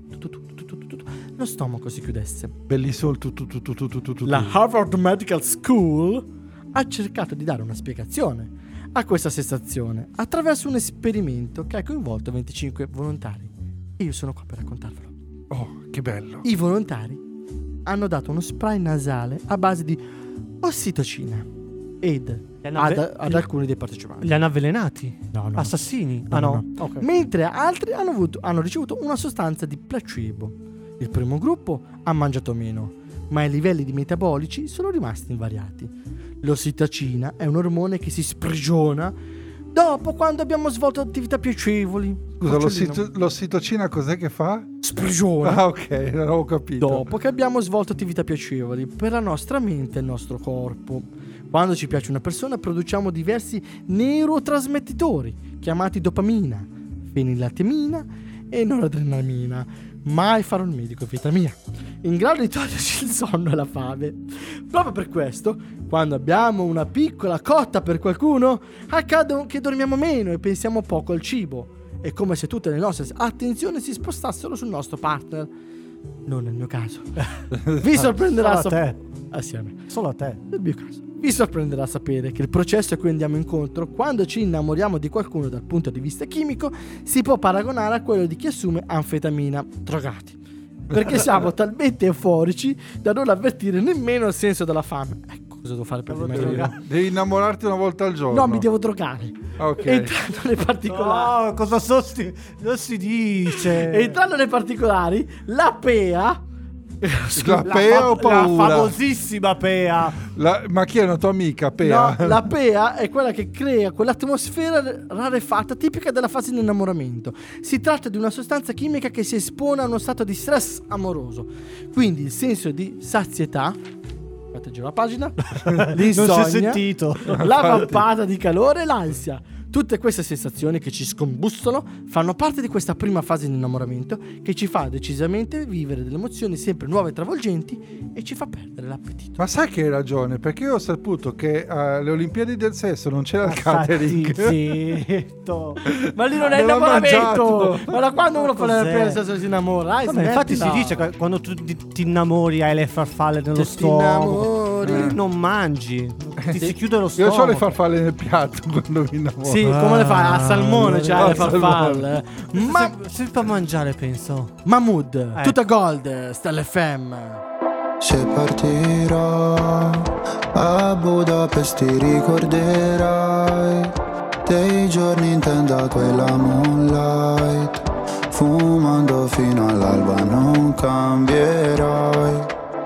lo stomaco si chiudesse. Bellissimo il La Harvard Medical School ha cercato di dare una spiegazione a questa sensazione attraverso un esperimento che ha coinvolto 25 volontari. E io sono qua per raccontarvelo. Oh, che bello. I volontari hanno dato uno spray nasale a base di ossitocina ad alcuni dei partecipanti. Li hanno avvelenati? No. Assassini? No. Okay. Mentre altri hanno ricevuto una sostanza di placebo. Il primo gruppo ha mangiato meno, ma i livelli di metabolici sono rimasti invariati. L'ossitocina è un ormone che si sprigiona dopo quando abbiamo svolto attività piacevoli. Scusa, l'ossitocina cos'è che fa? Sprigiona. Ah, ok, non ho capito. Dopo che abbiamo svolto attività piacevoli per la nostra mente e il nostro corpo. Quando ci piace una persona produciamo diversi neurotrasmettitori chiamati dopamina, fenilalanina e noradrenalina. mai farò il medico, vita mia, in grado di toglierci il sonno e la fame. Proprio per questo, quando abbiamo una piccola cotta per qualcuno, accade che dormiamo meno e pensiamo poco al cibo. È come se tutte le nostre attenzioni si spostassero sul nostro partner. Non nel mio caso. Vi sorprenderà Solo a te. Nel mio caso. Vi sorprenderà sapere che il processo a cui andiamo incontro quando ci innamoriamo di qualcuno dal punto di vista chimico si può paragonare a quello di chi assume anfetamina, drogati. Perché siamo talmente euforici da non avvertire nemmeno il senso della fame. Ecco cosa devo fare per dimagrire. Devi innamorarti una volta al giorno. No, mi devo drogare. Okay. Entrando nei particolari. No, cosa non si dice? Entrando nei particolari, la PEA. La PEA o paura? La famosissima PEA. Ma chi è una tua amica PEA? No, la PEA è quella che crea quell'atmosfera rarefatta tipica della fase di innamoramento. Si tratta di una sostanza chimica che si espone a uno stato di stress amoroso. Quindi il senso di sazietà, fate giro la pagina, l'insonnia, non si è sentito, la vampata di calore e l'ansia. Tutte queste sensazioni che ci scombussolano fanno parte di questa prima fase di innamoramento che ci fa decisamente vivere delle emozioni sempre nuove e travolgenti e ci fa perdere l'appetito. Ma sai che hai ragione, perché io ho saputo che alle Olimpiadi del sesso non c'era il catering. Zitto. Ma lì non è innamoramento. Ma da quando uno fa le Olimpiadi del sesso si innamora? Vabbè, infatti si dice che quando tu ti innamori hai le farfalle nello stomaco, non mangi, ti si chiude lo stomaco. Io ho le farfalle nel piatto quando mi innamoro. Sì, come le fai? A salmone c'hai le farfalle. Ma sempre a mangiare, penso. Mahmood, tutta gold, Stella FM. Se partirò a Budapest ti ricorderai dei giorni in tenda quella moonlight, fumando fino all'alba non cambierai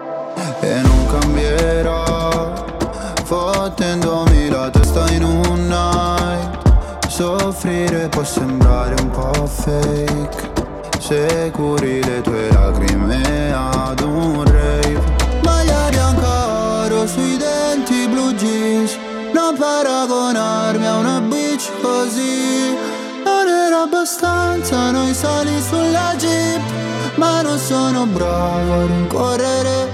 e non cambierò, fottendomi la testa in un night. Soffrire può sembrare un po' fake se curi le tue lacrime ad un rave. Maglia bianca oro sui denti, blue jeans, non paragonarmi a una bitch così. Non era abbastanza noi sali sulla jeep, ma non sono bravo a rincorrere.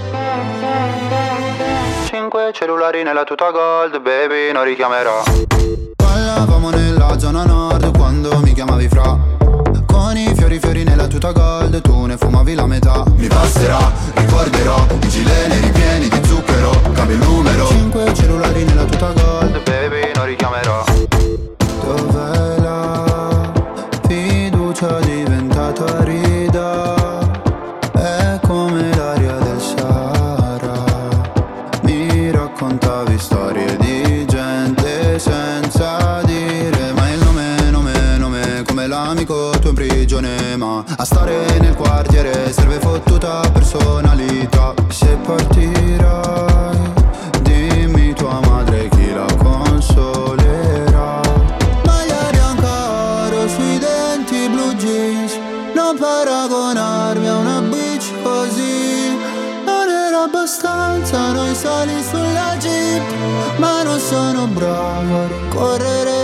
5 cellulari nella tuta gold, baby, non richiamerò. Parlavamo nella zona nord quando mi chiamavi fra, con i fiori nella tuta gold, tu ne fumavi la metà. Mi passerà, ricorderò i gileni ripieni di zucchero, cambio il numero. 5 cellulari nella tuta gold, baby, non richiamerò. Dov'è la fiducia diventata rida? È come l'aria del Sahara. Mi raccontavi storie di gente senza dire mai il nome, come l'amico tuo in prigione. Ma a stare nel quartiere serve fottuta personalità. Se partirai, dimmi tua madre chi la consolerà. Maglia bianca oro sui denti, blue jeans, non paragonarmi a una bitch così. Non era abbastanza noi sali sulla jeep, ma non sono bravo a rincorrere.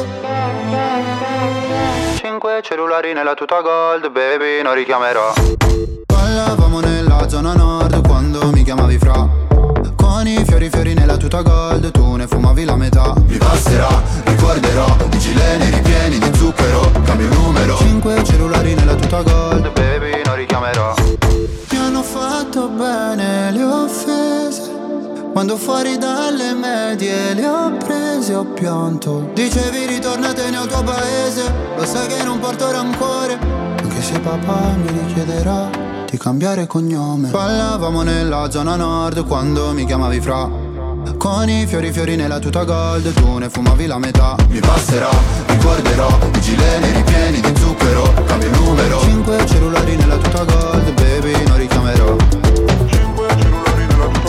5 cellulari nella tuta gold, baby, non richiamerò. Parlavamo nella zona nord quando mi chiamavi fra, con i fiori nella tuta gold, tu ne fumavi la metà. Mi passerà, ricorderò i gileni ripieni di zucchero, cambio il numero. 5 cellulari nella tuta gold, baby, non richiamerò. Mi hanno fatto bene le offese, quando fuori dalle medie le ho prese, ho pianto. Dicevi ritornatene al tuo paese, lo sai che non porto rancore, anche se papà mi richiederà di cambiare cognome. Parlavamo nella zona nord quando mi chiamavi fra, con i fiori nella tuta gold, tu ne fumavi la metà. Mi passerà, ricorderò i gileni ripieni di zucchero, cambio il numero. 5 cellulari nella tuta gold, baby, non richiamerò. 5 cellulari nella tuta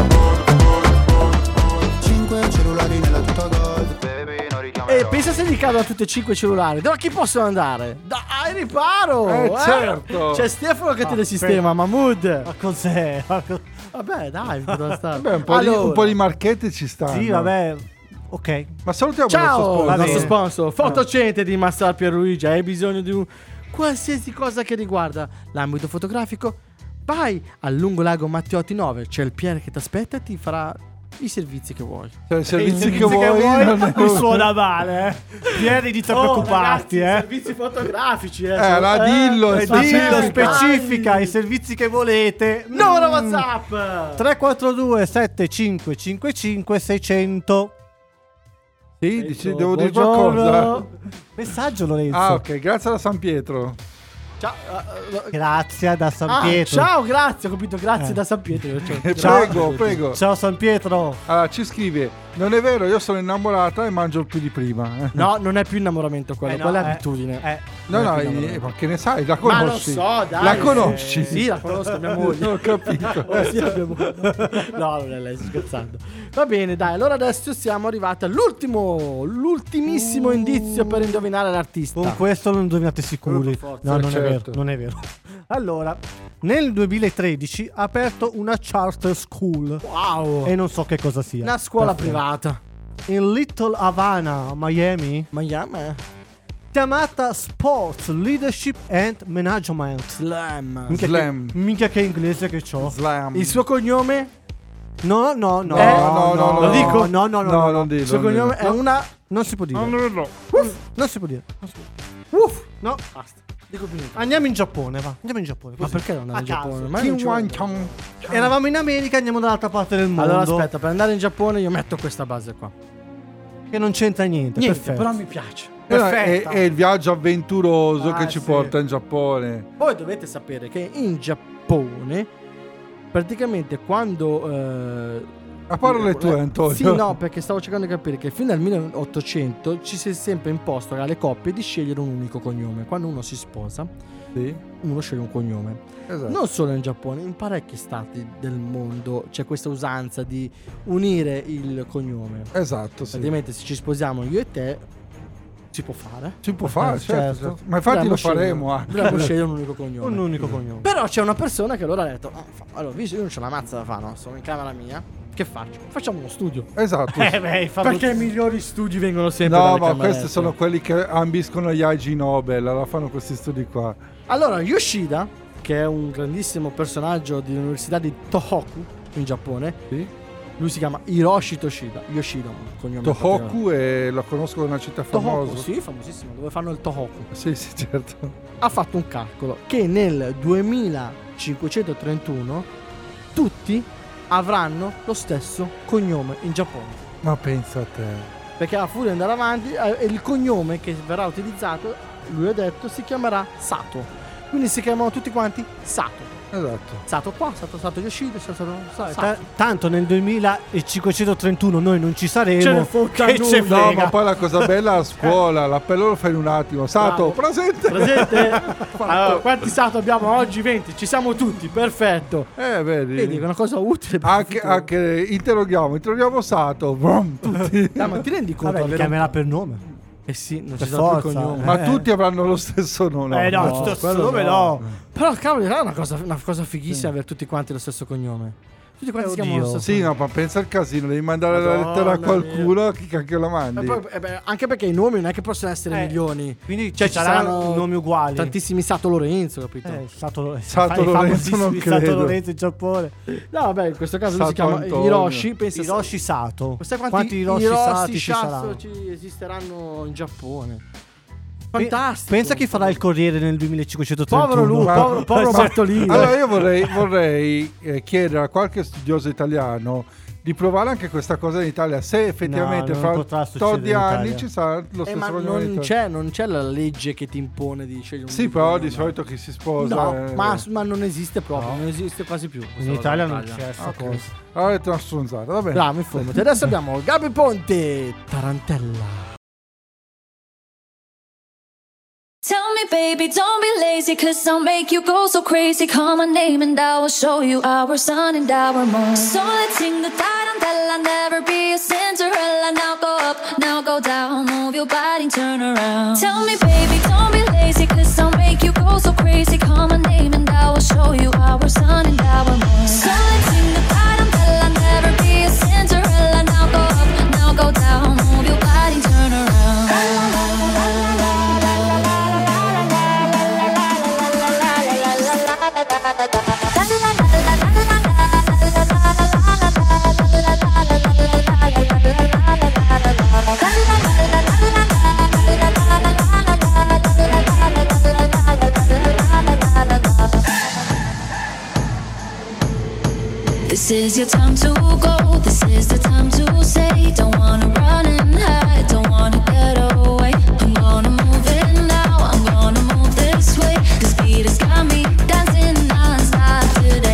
gold, 5 cellulari nella tuta gold, baby, non richiamerò. E pensa se gli cadono tutti e 5 cellulari, da chi possono andare? Dai, riparo! Certo! C'è Stefano che te le sistema, Mahmood. Ma cos'è? Vabbè, dai, poteva stare. Vabbè, un po' di marchette ci stanno. Sì, vabbè. Ok. Ma salutiamo Ciao, il nostro sponsor. sponsor, Fotocente di Massaro Pierluigi. Hai bisogno di qualsiasi cosa che riguarda l'ambito fotografico, vai al Lungolago Matteotti 9, c'è il Pierre che ti aspetta e ti farà i servizi che vuoi. Cioè, i servizi che vuoi non mi suona male, Pierre, inizia a preoccuparti, ragazzi, servizi fotografici, dillo, dillo, specifica i servizi che volete. Numero WhatsApp 342 7555 600. Sì, devo dire qualcosa. Messaggio, Lorenzo. Ah, ok, grazie da San Pietro. Ciao, grazie da San Pietro. Ciao, grazie, ho capito, grazie da San Pietro. Prego. Ciao San Pietro. Allora, ci scrive: non è vero, io sono innamorata e mangio più di prima. No, non è più innamorato quello, quella è abitudine. Ma che ne sai? La conosci? Ma lo so, dai. La conosci? Sì, la conosco, mia moglie. Non ho capito. No, non è lei, sto scherzando. Va bene, dai, allora adesso siamo arrivati all'ultimissimo indizio per indovinare l'artista. Con questo non indovinate sicuri. No, non è vero, non è vero. Allora, nel 2013 ha aperto una charter school. Wow! E non so che cosa sia. Una scuola privata. In Little Havana, Miami. Chiamata Sports Leadership and Management. Slam. Minchia che inglese che c'ho. Slam. Il suo cognome? No. Lo dico? No, non dillo. Il suo cognome è una... Non si può dire. Non si può dire. No, basta. Dico più niente. Andiamo in Giappone, va. Andiamo in Giappone. Ma perché non andiamo in Giappone? Eravamo in America, andiamo dall'altra parte del mondo. Allora aspetta, per andare in Giappone io metto questa base qua. Che non c'entra niente. Perfetto. Però mi piace. È il viaggio avventuroso che ci porta in Giappone. Voi dovete sapere che in Giappone praticamente quando a parole tue, Antonio. Sì, no, perché stavo cercando di capire che fin dal 1800 ci si è sempre imposto alle coppie di scegliere un unico cognome. Quando uno si sposa, uno sceglie un cognome. Esatto. Non solo in Giappone, in parecchi stati del mondo c'è questa usanza di unire il cognome. Esatto, sì. Praticamente se ci sposiamo io e te si può fare. Si può fare, certo. Ma infatti lo faremo anche. Dovremmo scegliere un unico cognome. Un unico cognome. Però c'è una persona che allora ha detto: allora, visto che io non c'ho la mazza da fare, no? Sono in camera mia. Che faccio? Facciamo uno studio. Esatto. Perché i migliori studi vengono sempre no, dalle ma camerette. questi sono quelli che ambiscono gli IG Nobel. Allora fanno questi studi qua. Allora, Yoshida, che è un grandissimo personaggio dell'università di Tohoku in Giappone. Sì. Lui si chiama Hiroshi Yoshida, un cognome. Tohoku, e lo conosco, una città famosa. Tohoku, sì, famosissimo, dove fanno il Tohoku. Sì, certo. Ha fatto un calcolo che nel 2531 tutti avranno lo stesso cognome in Giappone. Ma pensa a te. Perché a furia di andare avanti il cognome che verrà utilizzato, lui ha detto, si chiamerà Sato. Quindi si chiamano tutti quanti Sato. Esatto. Sato qua, Sato Yoshida, Sato. Tanto nel 2531 noi non ci saremo. Ce ne fotta no, ma poi la cosa bella a scuola, l'appello lo fai in un attimo. Sato, presente. Allora, quanti Sato abbiamo oggi? 20, ci siamo tutti, perfetto. Vedi, è una cosa utile. Anche interroghiamo Sato. Tutti. No, ma ti rendi conto? Vabbè, chiamerà per nome. Eh sì, non ci sarà più cognome. Ma tutti avranno lo stesso nome. No, lo stesso nome no. Però cavolo, è una cosa fighissima avere tutti quanti lo stesso cognome. Tutti quanti si chiamano lo stesso. Sì, no, ma pensa al casino, devi mandare la lettera a qualcuno, chi cacchio la mandi? Poi, anche perché i nomi non è che possono essere milioni. Quindi ci saranno nomi uguali. Tantissimi Sato Lorenzo, capito? Sato Lorenzo non credo. Sato Lorenzo in Giappone. No, vabbè, in questo caso lui si chiama Hiroshi. Hiroshi Sato. Quanti Hiroshi Sato ci saranno? Esisteranno in Giappone. Fantastico. Pensa chi farà il Corriere nel 2531. Povero Bartolino. Allora io vorrei chiedere a qualche studioso italiano di provare anche questa cosa in Italia, se effettivamente fra 12 anni ci sarà lo stesso cognome. Non c'è la legge che ti impone di scegliere un Sì, però di solito chi si sposa ma non esiste proprio, non esiste quasi più. In Italia non c'è questa cosa. Allora è una stronzata, va bene. Bravo, informati. Adesso abbiamo Gabi Ponte, Tarantella. Tell me, baby, don't be lazy, 'cause I'll make you go so crazy. Call my name and I will show you our sun and our moon. So let's sing the tarantella, never be a Cinderella. Now go up, now go down, move your body and turn around. Tell me, baby, don't be lazy, 'cause I'll make you go so crazy. Call my name and I will show you our sun and our moon. So let's sing the tarantella, never be a Cinderella. Now go up, now go down, move your body and turn around. This is your time to go. This is the time to say, don't wanna run and hide, don't wanna get away. I'm gonna move it now, I'm gonna move this way. This beat has got me dancing non-stop today.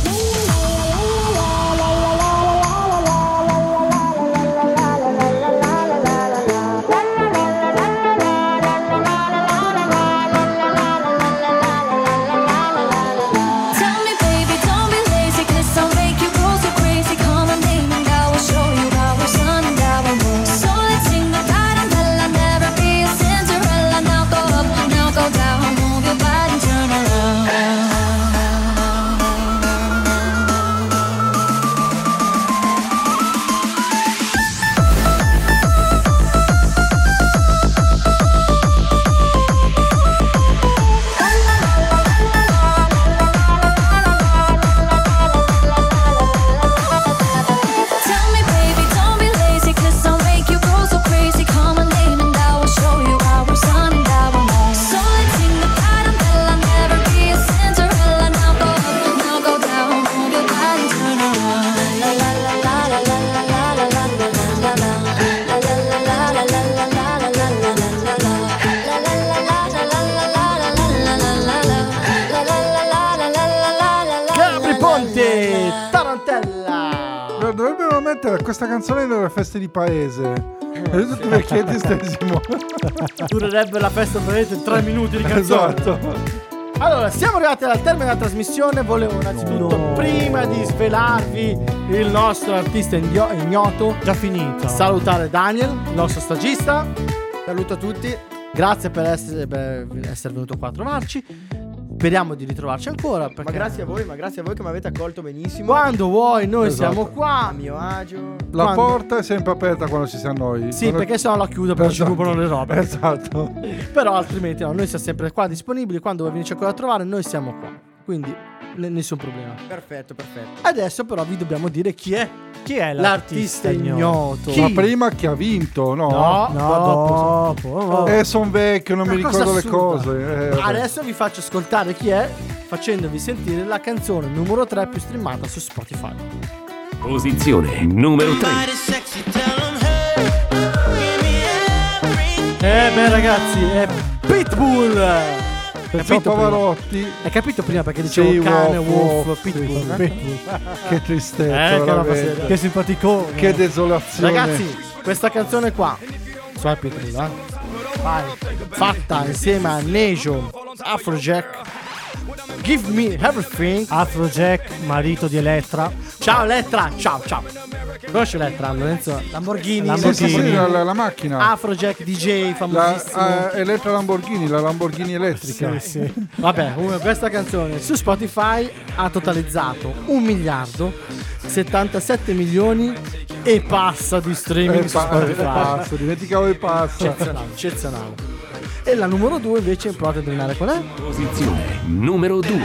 Dovrebbero mettere questa canzone nelle feste di paese. E tutti i vecchietti stessimo. Durerebbe la festa veramente 3 minuti di canzone. Esatto. Allora, siamo arrivati al termine della trasmissione. Volevo innanzitutto, prima di svelarvi il nostro artista ignoto, già finito, salutare Daniel, il nostro stagista. Saluto a tutti. Grazie per essere venuto qua a trovarci. Speriamo di ritrovarci ancora. Ma grazie a voi che mi avete accolto benissimo. Quando vuoi, noi siamo qua. A mio agio. La porta è sempre aperta quando ci siamo noi. Sì, perché se no la chiudo perché ci rubano le robe. Esatto. Però altrimenti no, noi siamo sempre qua disponibili. Quando vuoi venirci ancora a trovare, noi siamo qua. Quindi nessun problema. Perfetto. Adesso però vi dobbiamo dire chi è l'artista ignoto. Ma prima chi ha vinto? No, dopo. Sono vecchio, non mi ricordo le cose. Adesso vi faccio ascoltare chi è, facendovi sentire la canzone numero 3 più streamata su Spotify. Posizione numero 3. Beh ragazzi, è Pitbull. Ciao Pavarotti. Hai capito prima perché dicevo cane, wolf, Pitbull? Che tristezza, che simpaticone, che desolazione. Ragazzi, questa canzone qua su Pitbull, fatta insieme a Nejo, Afrojack, Give Me Everything. Afrojack, marito di Elettra. Ciao Elettra, ciao. Conosci Elettra, Lorenzo? Lamborghini. Sì, la macchina. Afrojack DJ famosissimo. Elettra Lamborghini, la Lamborghini elettrica. Sì. Vabbè, questa canzone su Spotify ha totalizzato 1 miliardo 77 milioni e passa di streaming su Spotify. Dimenticavo i passi. Eccezionale. E la numero 2 invece provate a indovinare qual è? Posizione numero 2.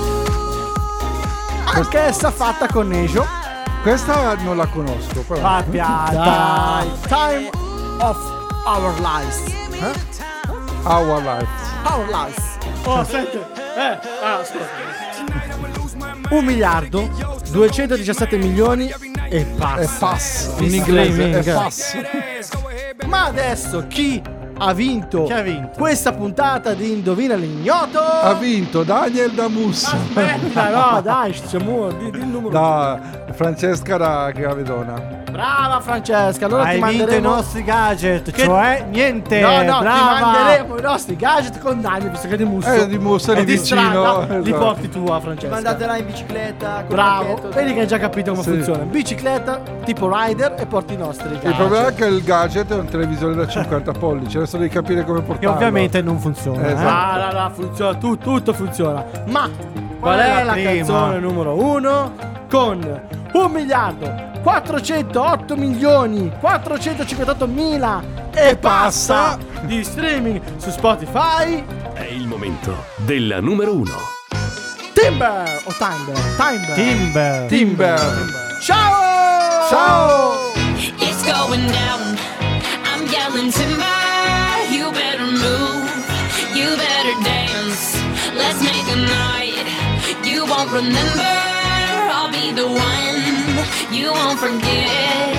Anch'essa fatta con Nejo. Questa non la conosco, però. Dai. Time of Our Lives. Our Lives. Oh, senti. Ascolta. 1 miliardo 217 milioni e passa. In inglese è passa. Ma adesso chi ha vinto questa puntata di Indovina l'ignoto? Ha vinto Daniel da Musso. Aspetta, no, dai, di il numero. Da Francesca da Gravedona. Brava Francesca, allora hai ti manderemo vinto i nostri gadget, cioè niente. No, brava. ti manderemo i nostri gadget con Daniel, visto che è di Musso. Di Musso è di vicino. Strada, li porti tu a Francesca. Mandatela in bicicletta. Bravo, vedi che hai già capito come funziona. Bicicletta, tipo rider, e porti i nostri gadget. Il problema è che il gadget è un televisore da 50 pollici. Adesso devi capire come portarlo. Che ovviamente non funziona. Esatto. No, funziona, tutto funziona. Ma qual è la canzone numero 1 con 1 miliardo 408 milioni 458 mila e passa di streaming su Spotify? È il momento della numero 1. Timber. Ciao. It's going down. I'm yelling timber. You better move. You better dance. Let's make a night you won't remember. I'll be be the one you won't forget.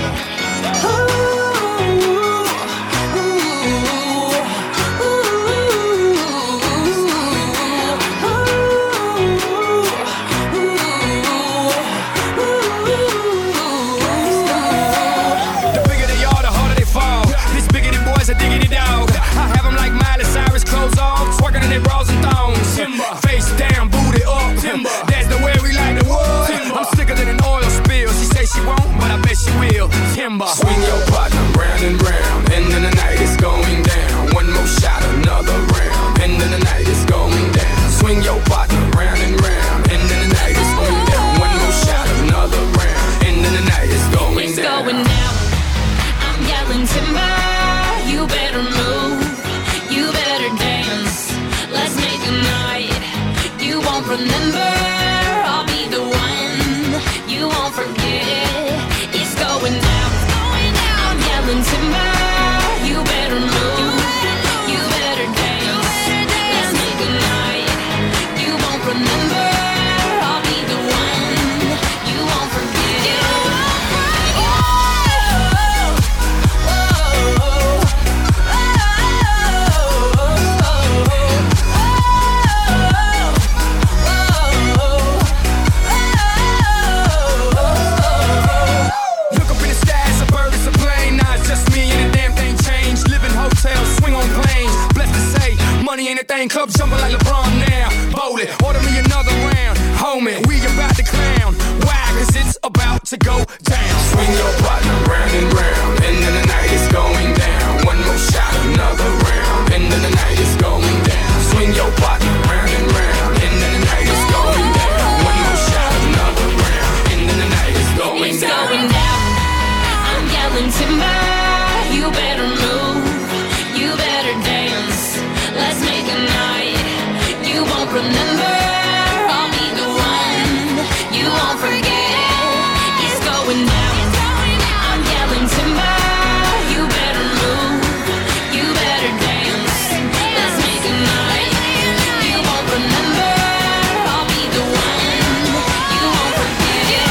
A diggity dog. I have them like Miley Cyrus, clothes off, twerking in their bras and thongs. Timber. Face down, booty up. Timber. That's the way we like the world. Timber. I'm sicker than an oil spill. She say she won't, but I bet she will. Timber. Swing your partner round and round, and then the night is going down. One more shot, another round, and then the night is going down. Swing your partner round and round, and then the night is going down. One more shot, another round, and then the night is going It's down. going down. I'm yelling timber. You better move, you better dance. Let's make a night you won't remember. I'll be the one you won't forget. It's going down, I'm yelling timber. You better move, you better dance. Let's make a night you won't remember. I'll be the one you won't forget. Money ain't a thing, club jumping like LeBron now. Bowl it, order me another round. Homie, we about to clown. Why? Cause it's about to go down. Swing your partner round and round, and then the night is going down. One more shot, another round, and then the night is going down. Swing your partner round and round, and then the night is going down. One more shot, another round, and then the night is going It's down. going down. I'm yelling timber. You better move. You better dance. Let's make a night you won't remember. I'll be the one you won't forget. It's going down. I'm yelling timber. You better move. You better dance. Let's make a night you won't remember. I'll be the one you won't forget.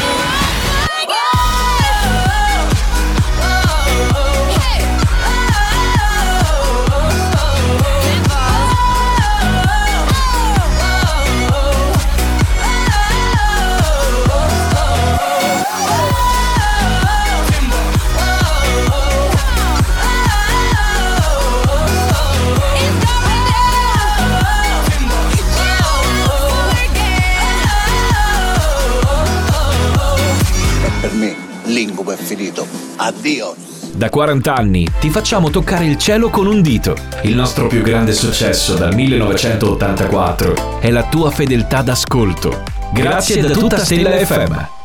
Per me l'incubo è finito. Addio. Da 40 anni ti facciamo toccare il cielo con un dito. Il nostro più grande successo dal 1984 è la tua fedeltà d'ascolto. Grazie da tutta Stella FM.